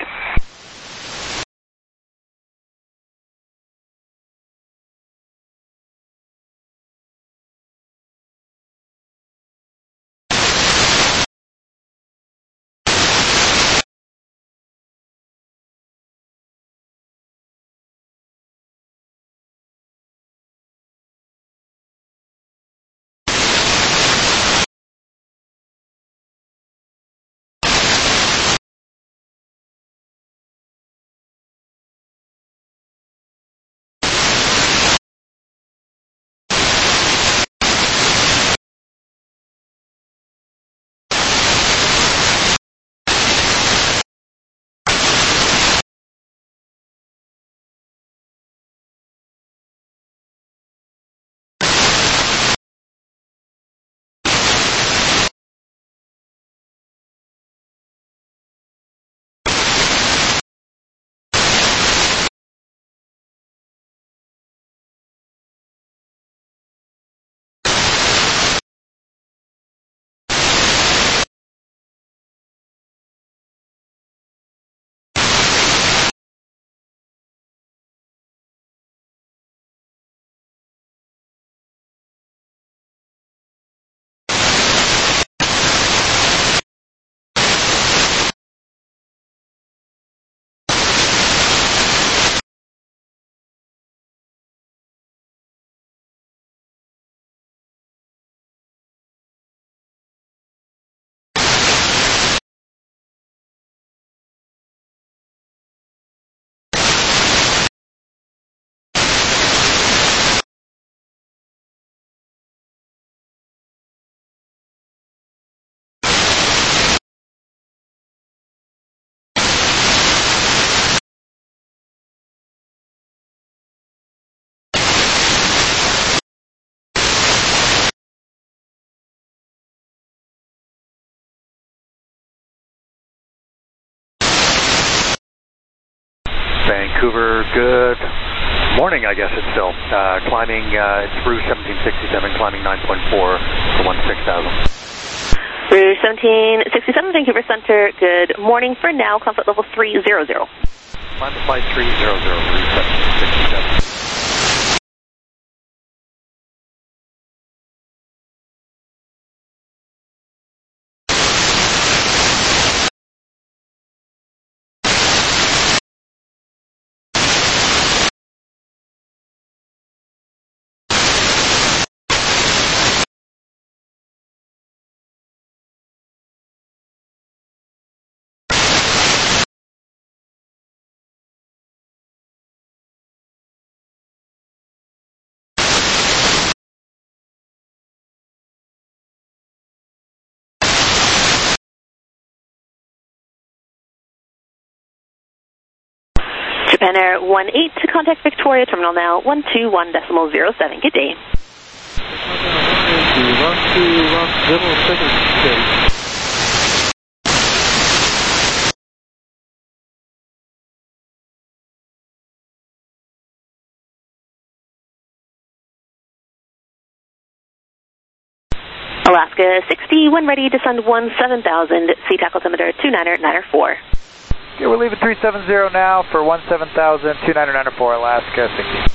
Vancouver, good Morning, I guess it's still. Uh, climbing, uh, it's Rouge seventeen sixty-seven, climbing nine point four to one six thousand. Rouge seventeen sixty-seven, Vancouver Center, good morning. For now, comfort level three zero zero. Climb to flight three zero zero, Rouge seventeen sixty-seven. Japan Air one eight to contact Victoria Terminal now, one two one decimal zero seven. Good day. one two one zero seven. Alaska sixty, when ready, descend one seven thousand, sea tackle altimeter two niner niner four. Okay, we're leaving three seven zero now for one seven thousand, two niner niner four, Alaska sixty.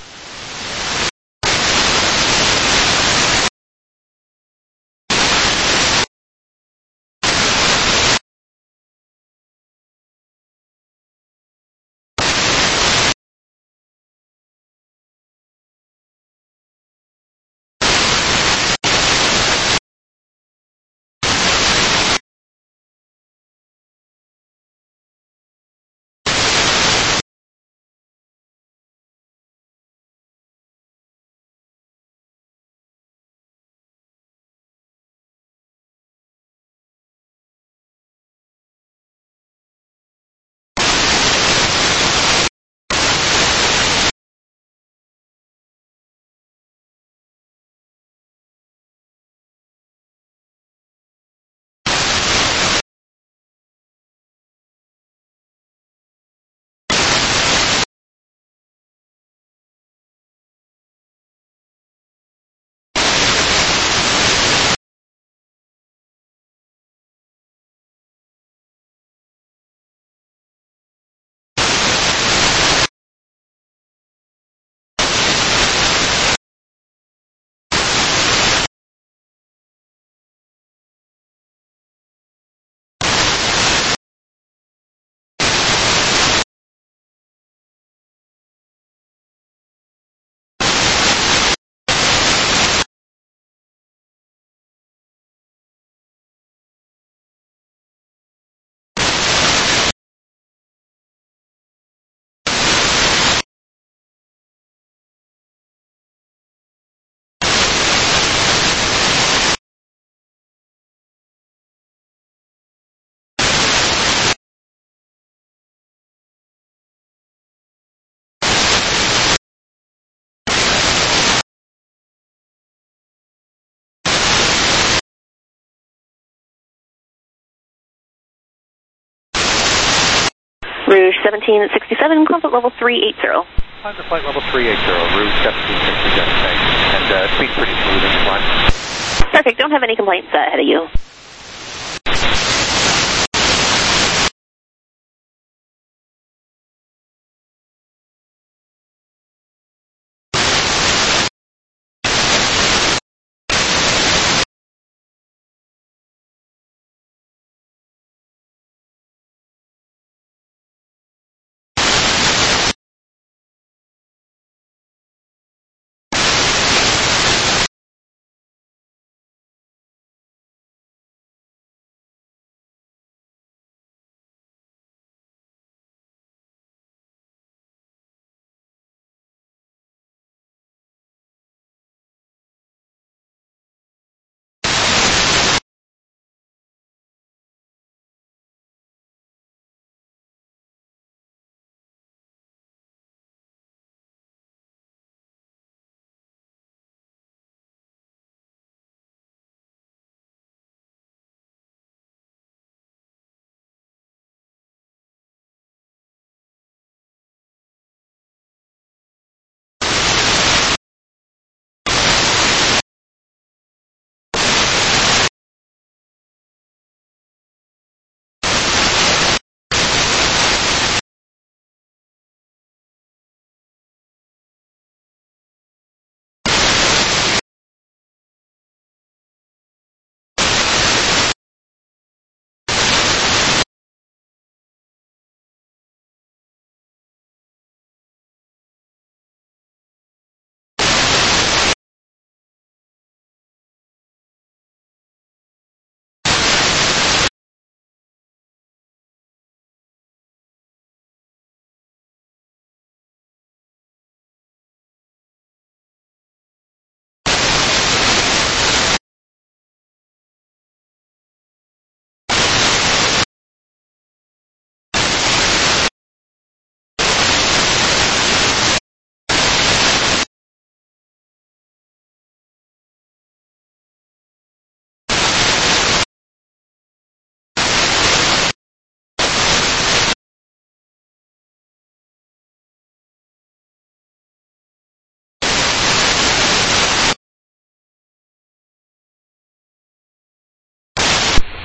Rouge seventeen sixty-seven, comfort level three eighty. Climb to flight level three eighty, Rouge seventeen sixty-seven, thanks. And uh, speed's pretty smooth in the climb. Perfect, don't have any complaints uh, ahead of you.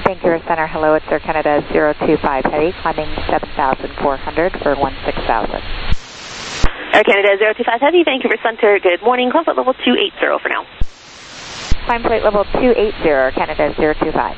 Vancouver Center, hello, it's Air Canada zero two five Heavy, climbing seven thousand four hundred for one six thousand. Air Canada zero two five Heavy, Vancouver Center, good morning, call flight level two eighty for now. Climb flight level two eighty, Air Canada zero two five.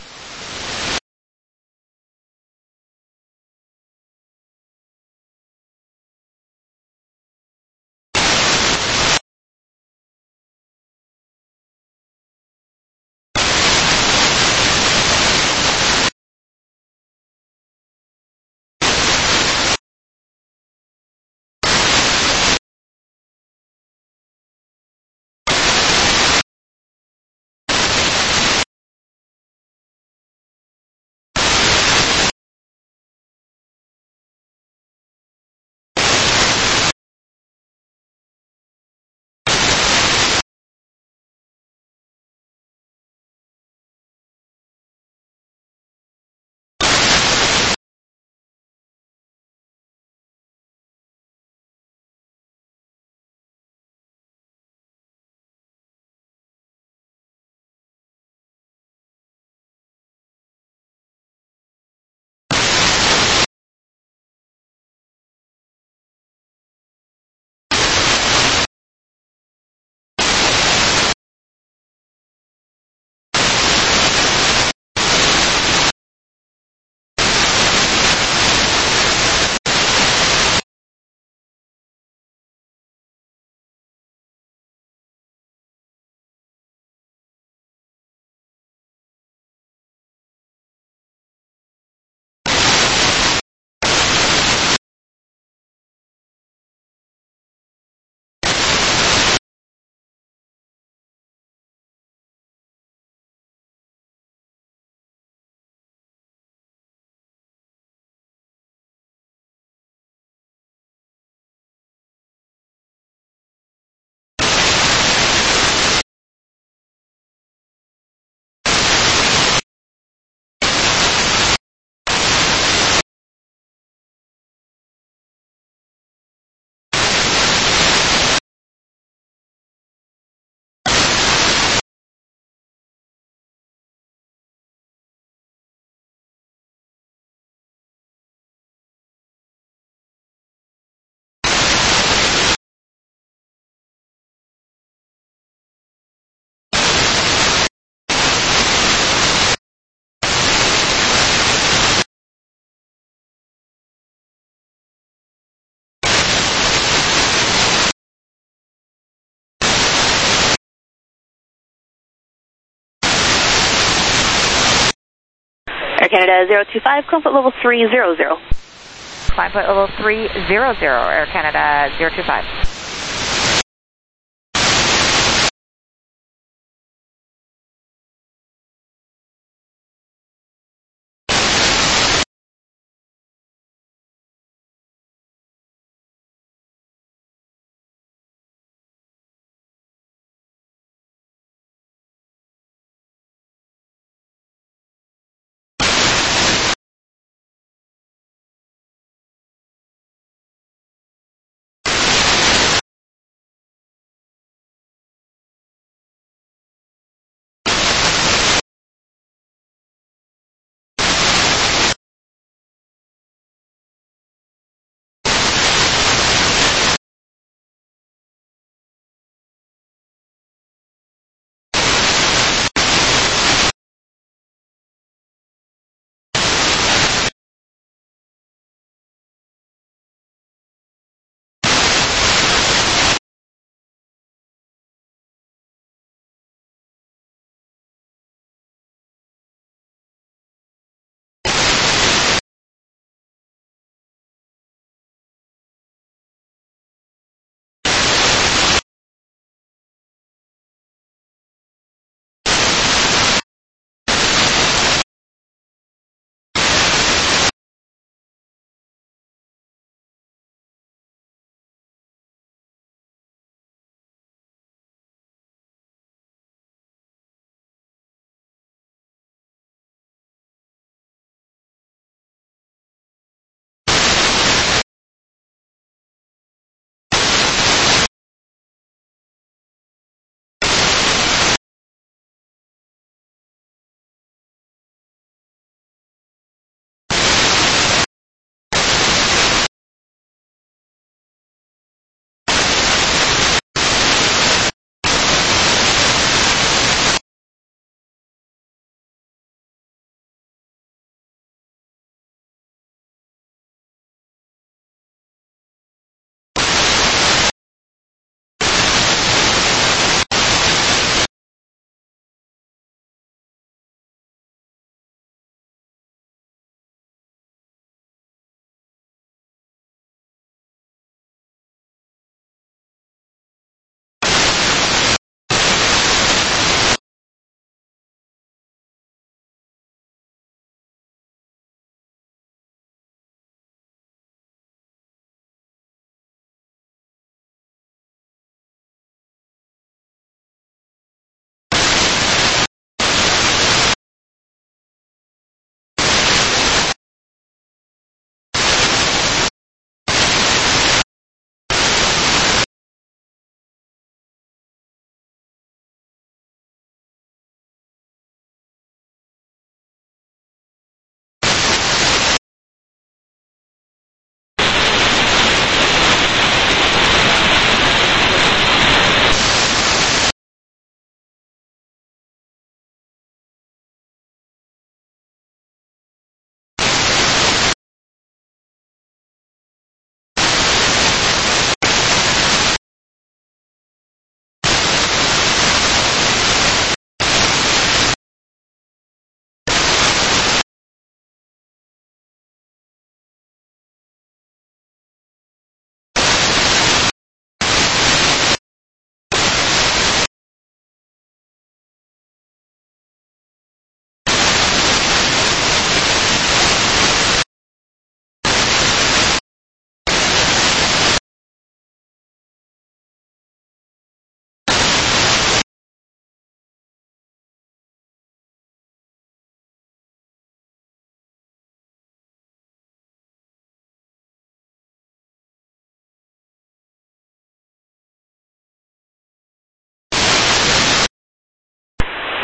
Air Canada zero two five, climb flight level three hundred. Climb flight level three hundred, Air Canada zero two five.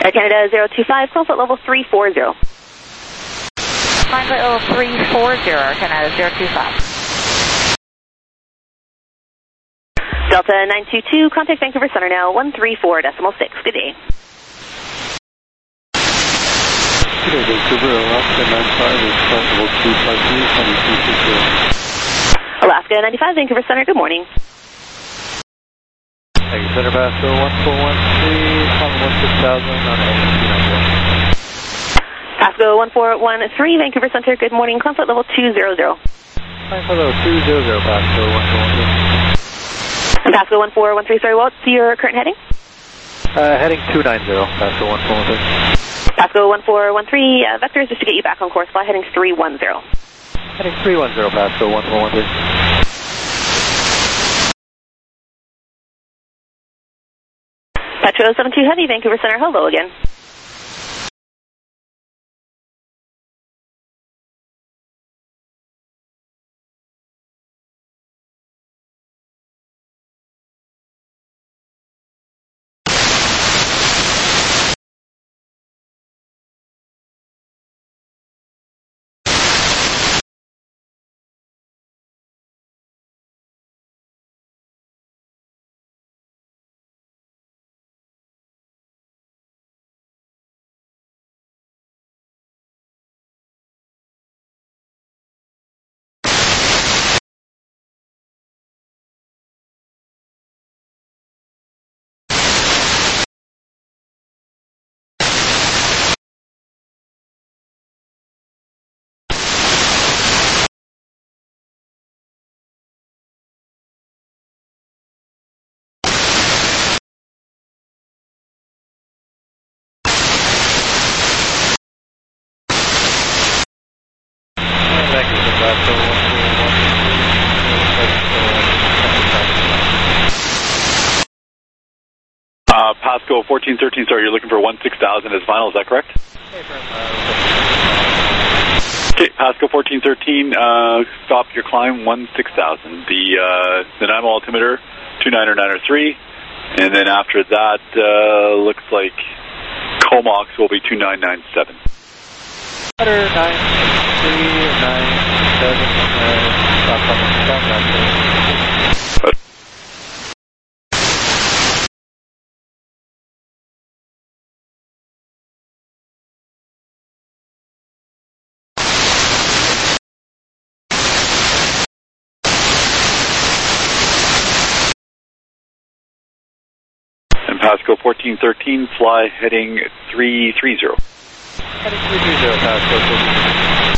Air Canada zero two five, close at level three four zero. Climb flight level three four zero, Air Canada zero two five. Delta nine two two, contact Vancouver Center now, one three four decimal six. Good day. Good day, Vancouver, Alaska ninety-five is flight level two five three, climbing three six zero. Alaska ninety-five, Vancouver Center, good morning. Thank you, Center Basco one four one three, climbing one six thousand on heading two nine zero. Pasco one four one three, Vancouver Center, good morning, climb flight level two zero zero. Climb flight level two zero zero, Pasco one four one three. And Pasco one four one three, sorry, what's your current heading? Uh, heading two nine zero, Pasco one four one three. Pasco one four one three, uh, vectors just to get you back on course, fly heading three one zero. Heading three one zero, Pasco one four one three. Petro seven two Heavy, Vancouver Center, hello again. Uh, Pasco fourteen thirteen, sorry, you're looking for one six thousand as final, is that correct? Okay, Pasco fourteen thirteen, uh, stop your climb one six thousand. The, uh, the Nanaimo altimeter two niner niner three, and then after that, uh, looks like Comox will be two nine nine seven. nine three nine seven, uh, stop on the stop, Pasco fourteen thirteen, fly heading three three zero. Heading three three zero, Pasco.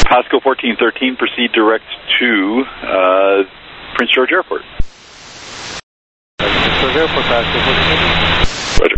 Pasco fourteen thirteen, proceed direct to uh, Prince George Airport. Prince George Airport, Pasco fourteen thirteen. Roger.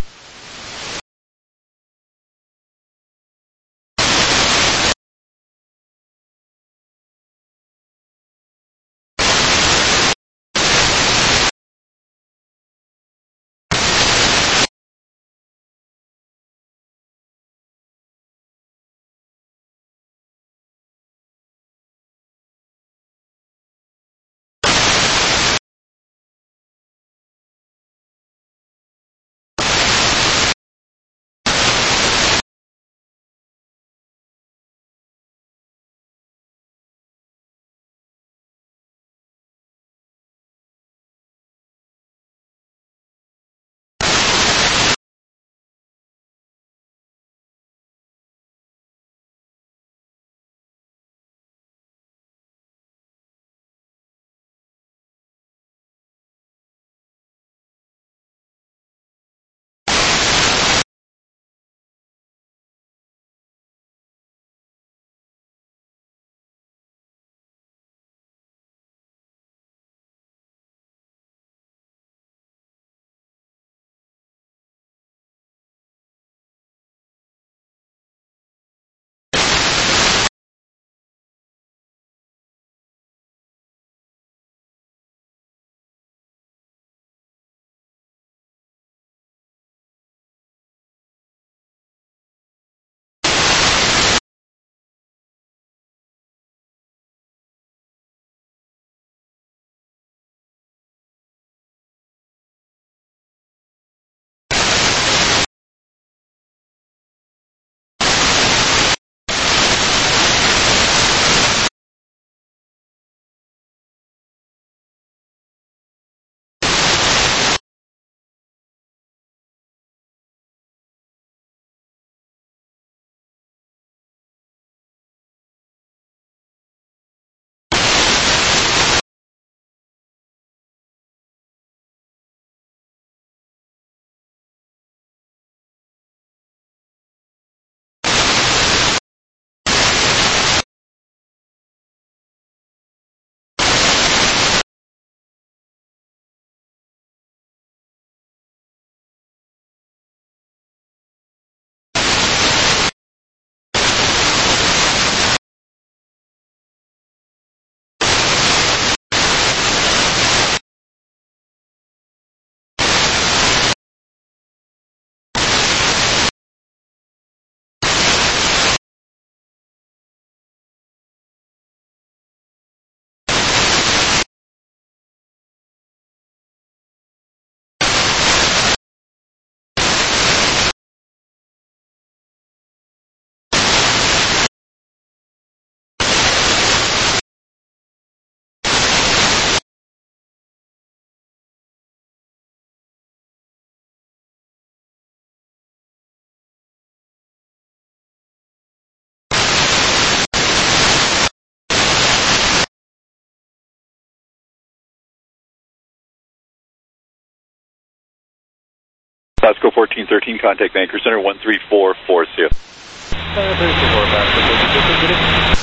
Pasco fourteen thirteen, contact Vancouver Center one three four four, see you. Uh, three two four, Pasco fourteen thirteen.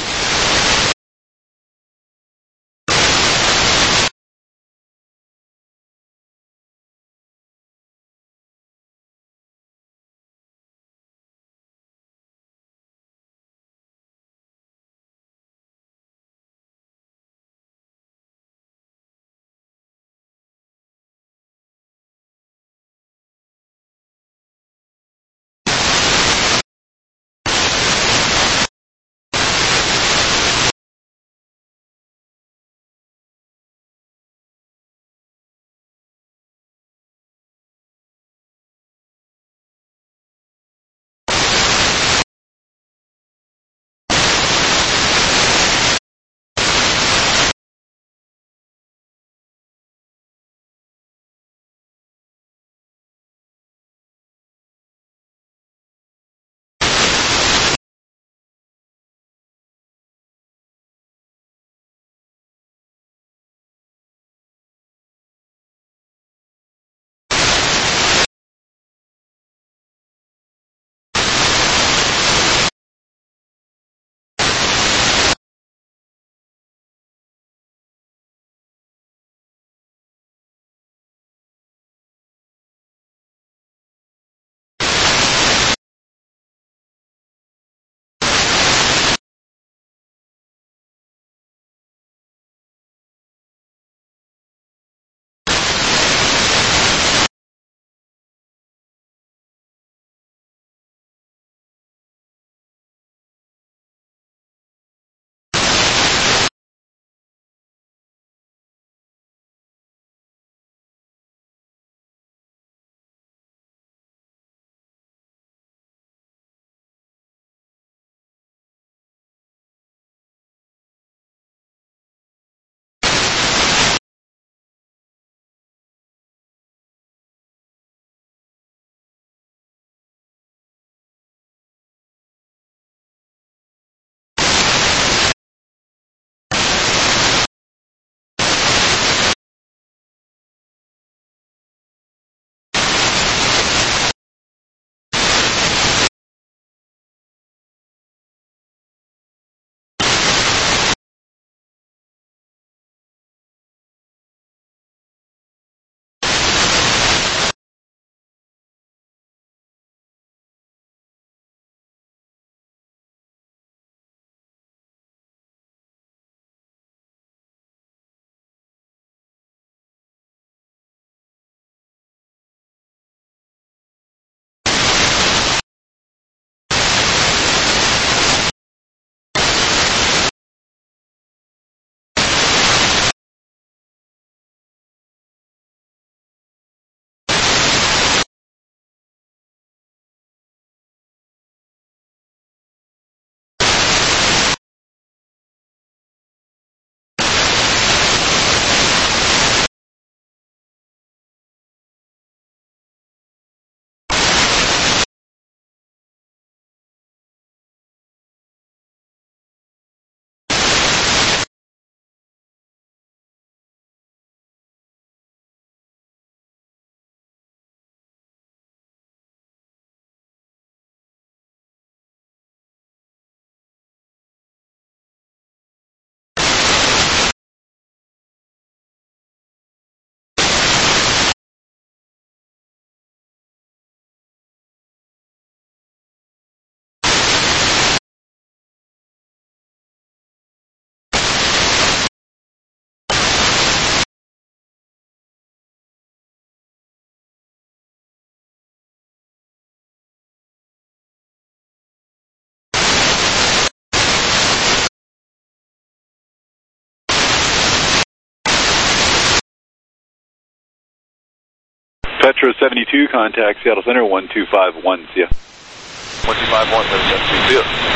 Petro seventy-two, contact Seattle Center, one two five one, see ya. one two five one, seven seven two, see ya.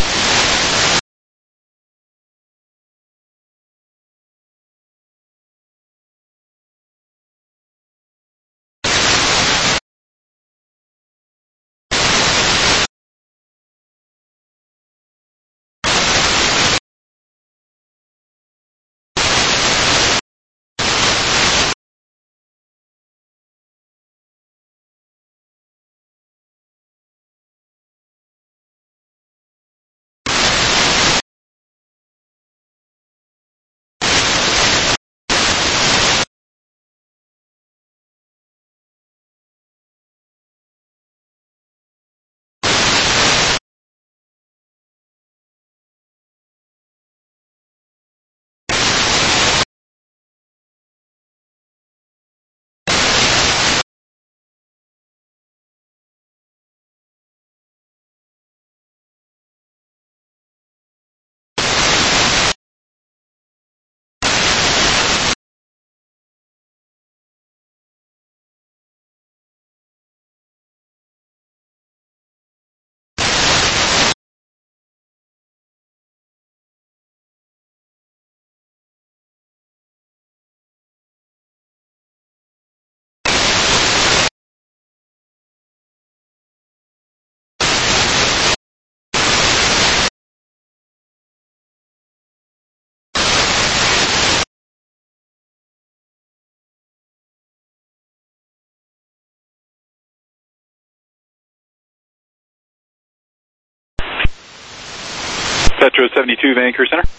Petro seventy-two, Vancouver Center.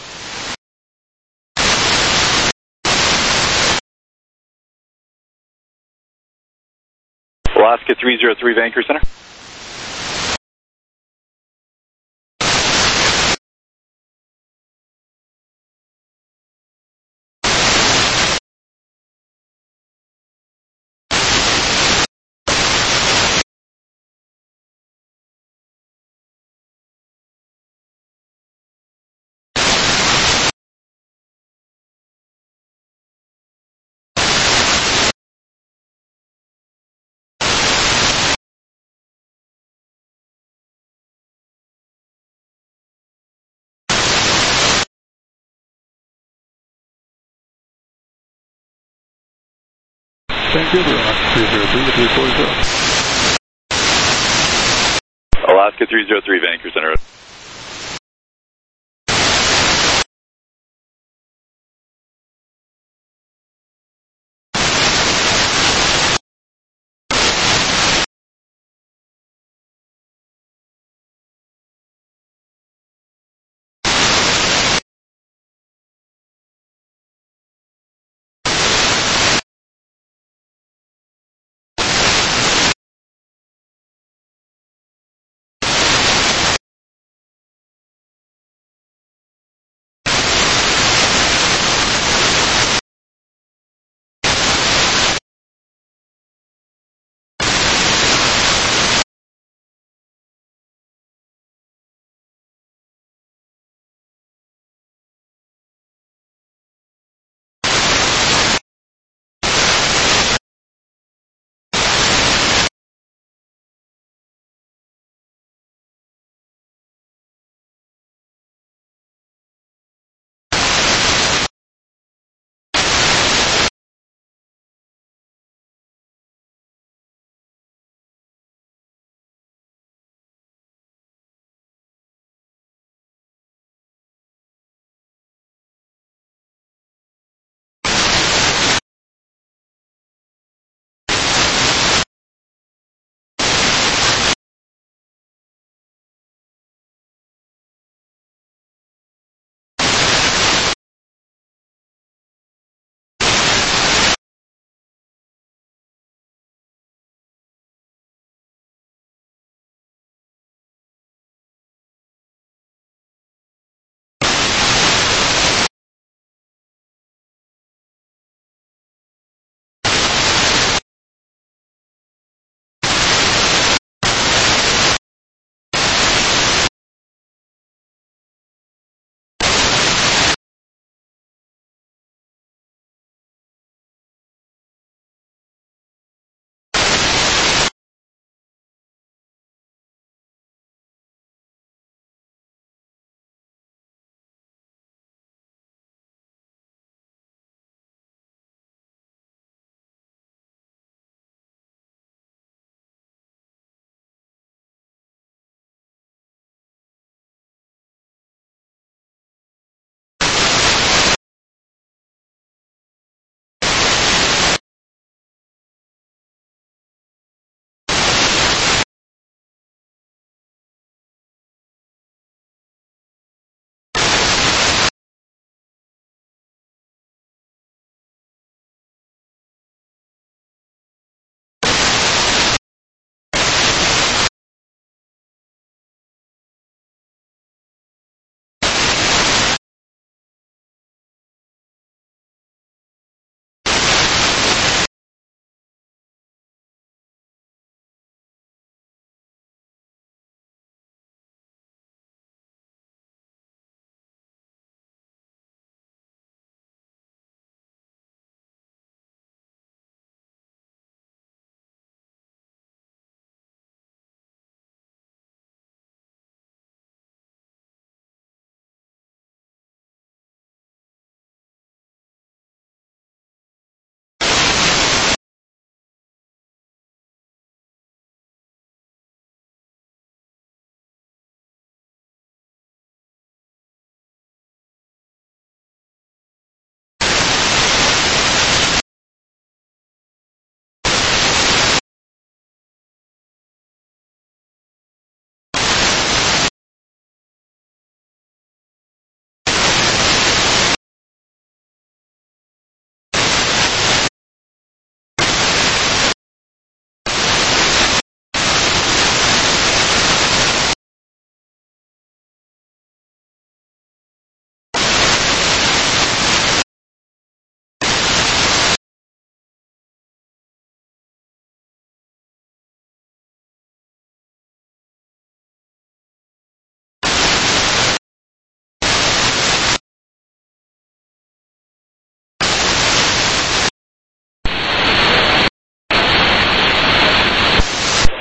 Alaska three zero three, Vancouver Center. Vancouver, Alaska three zero three, three four zero. Alaska three zero three, Vancouver Center.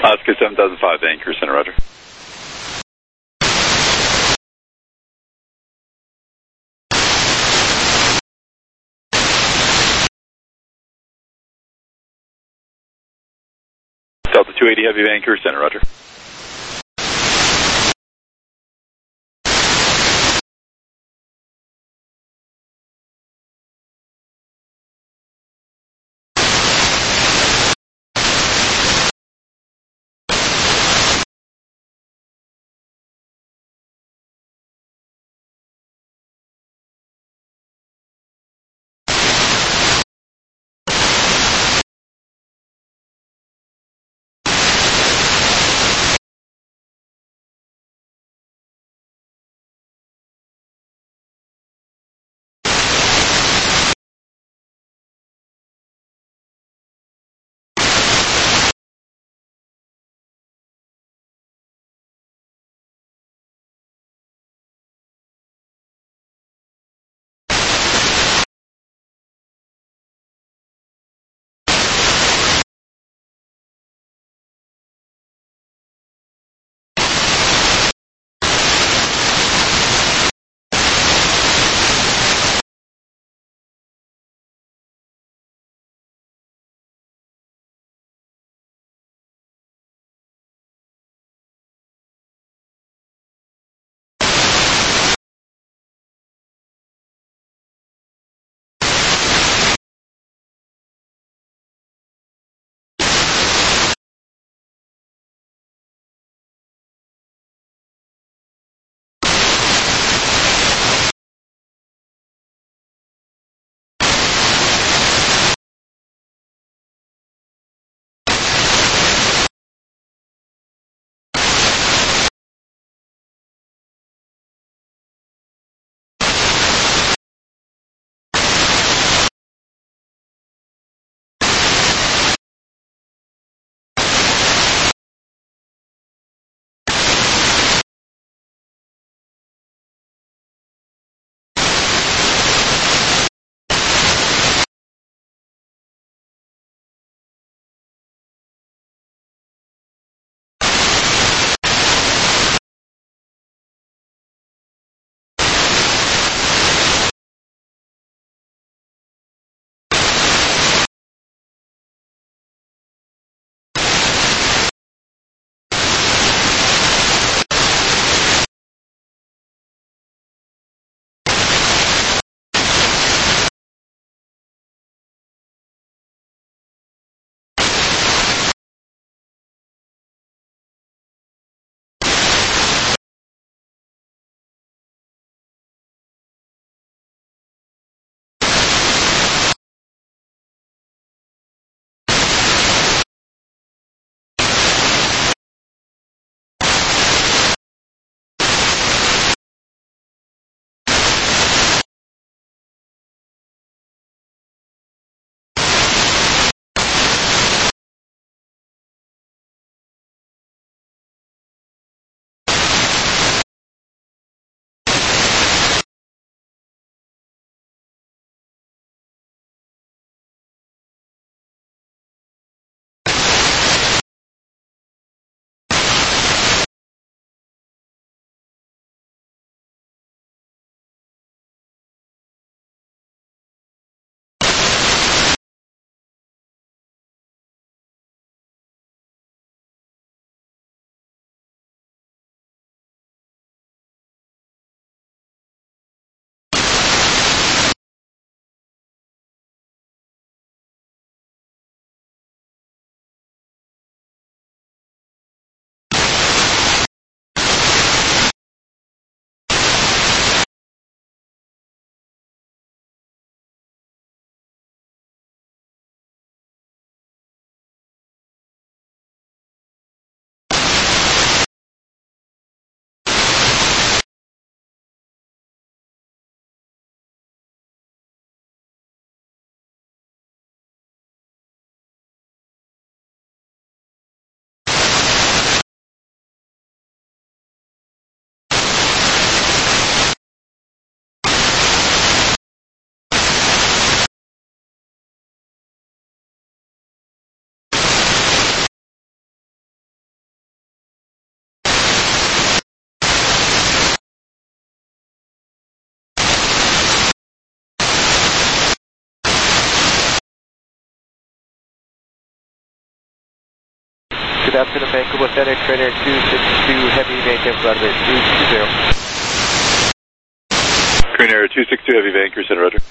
Oscar seven thousand five, Vancouver Center, roger. Delta two eighty Heavy, Vancouver Center, roger. Good afternoon, Vancouver FedEx, Trainer two six two, Heavy, maintain flight rate two two zero. Trainer two six two, Heavy, Vancouver Center, roger.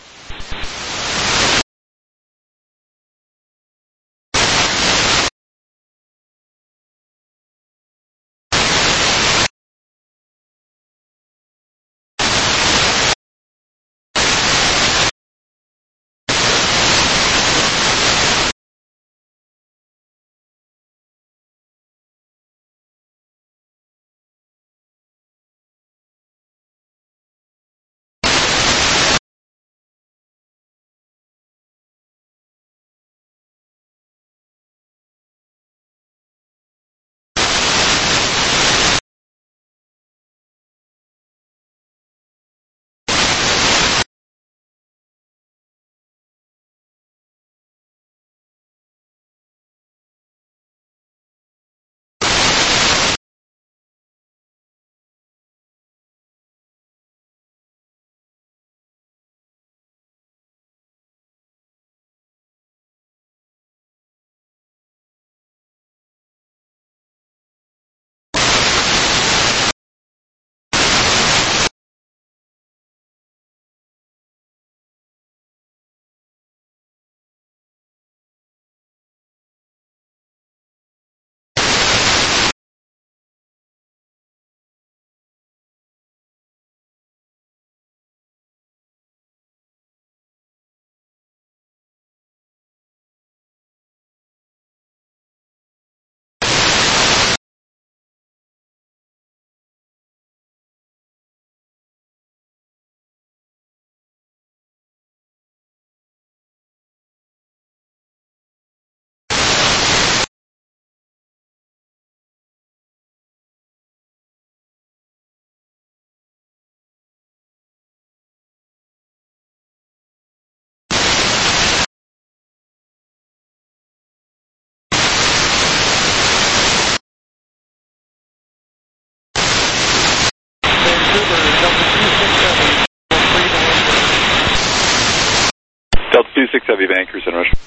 Delta two six Heavy, Vancouver Center, roger.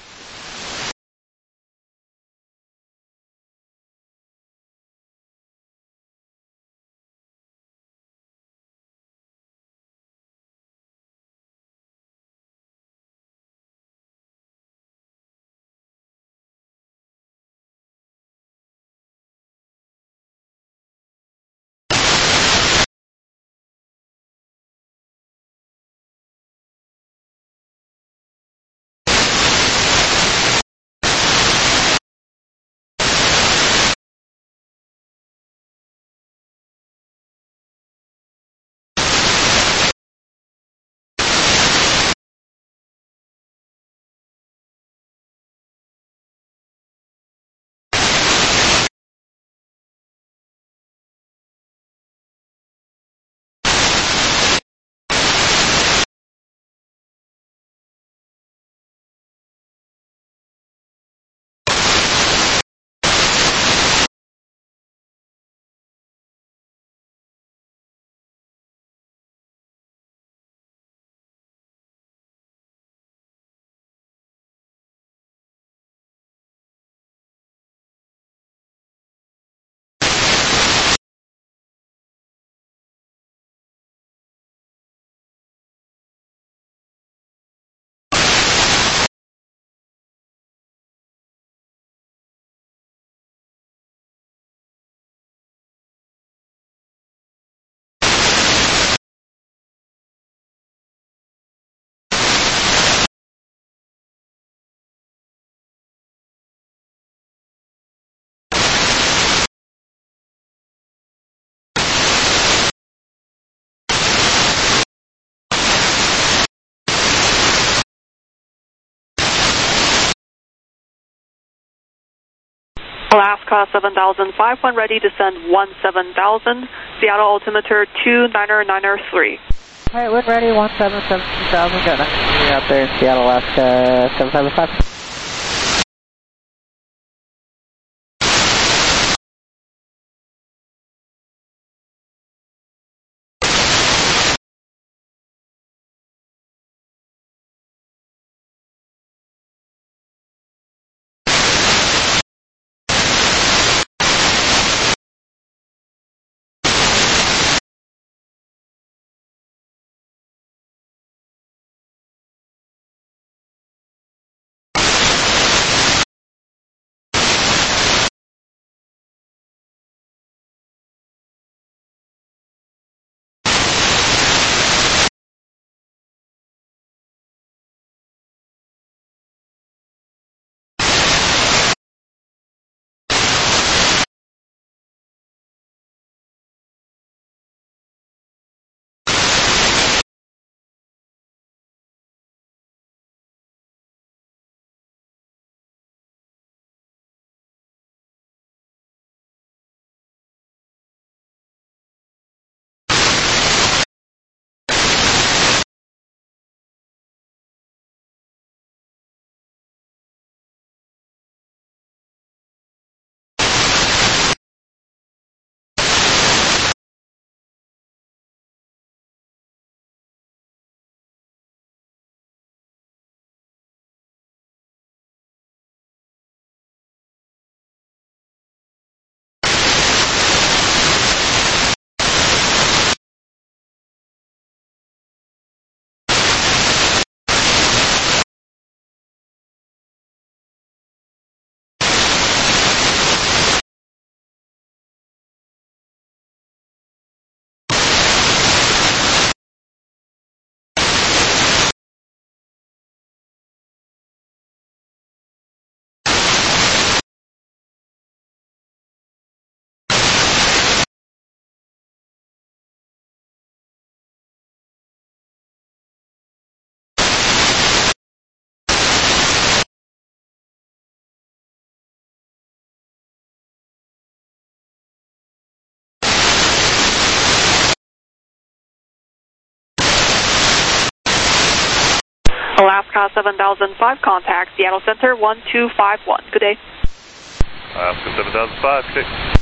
Alaska seven thousand five, when ready, descend one seven thousand, Seattle altimeter two niner niner three. Alright, when ready, one seven seven two thousand, got nothing out there, Seattle, Alaska seven five five. Alaska seven thousand five, contact Seattle Center one two five one. Good day. Alaska seven thousand five, good day.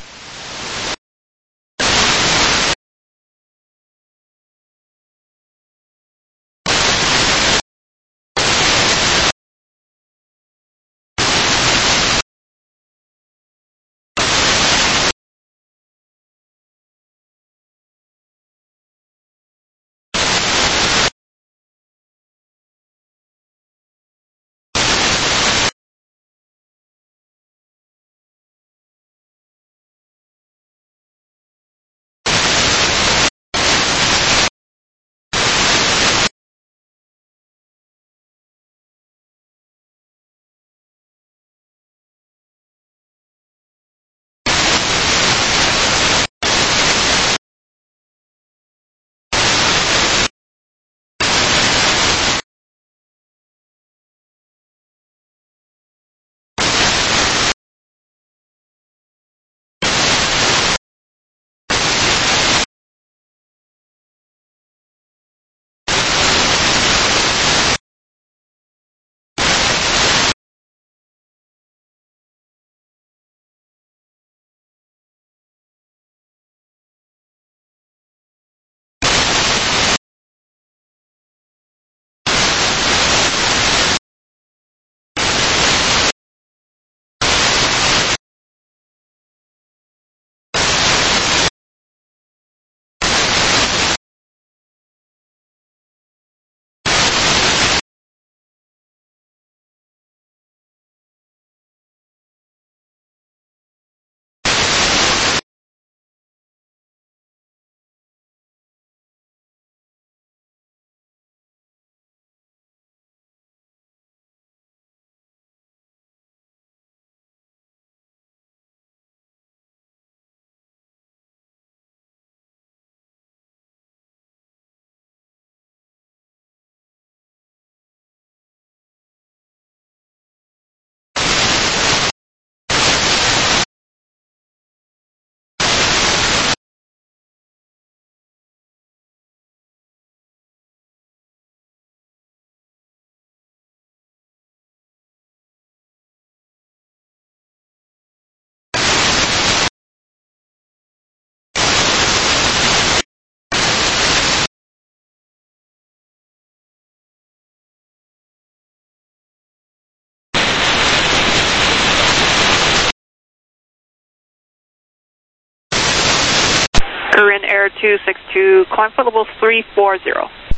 Korean Air two six two, climb for level three four zero.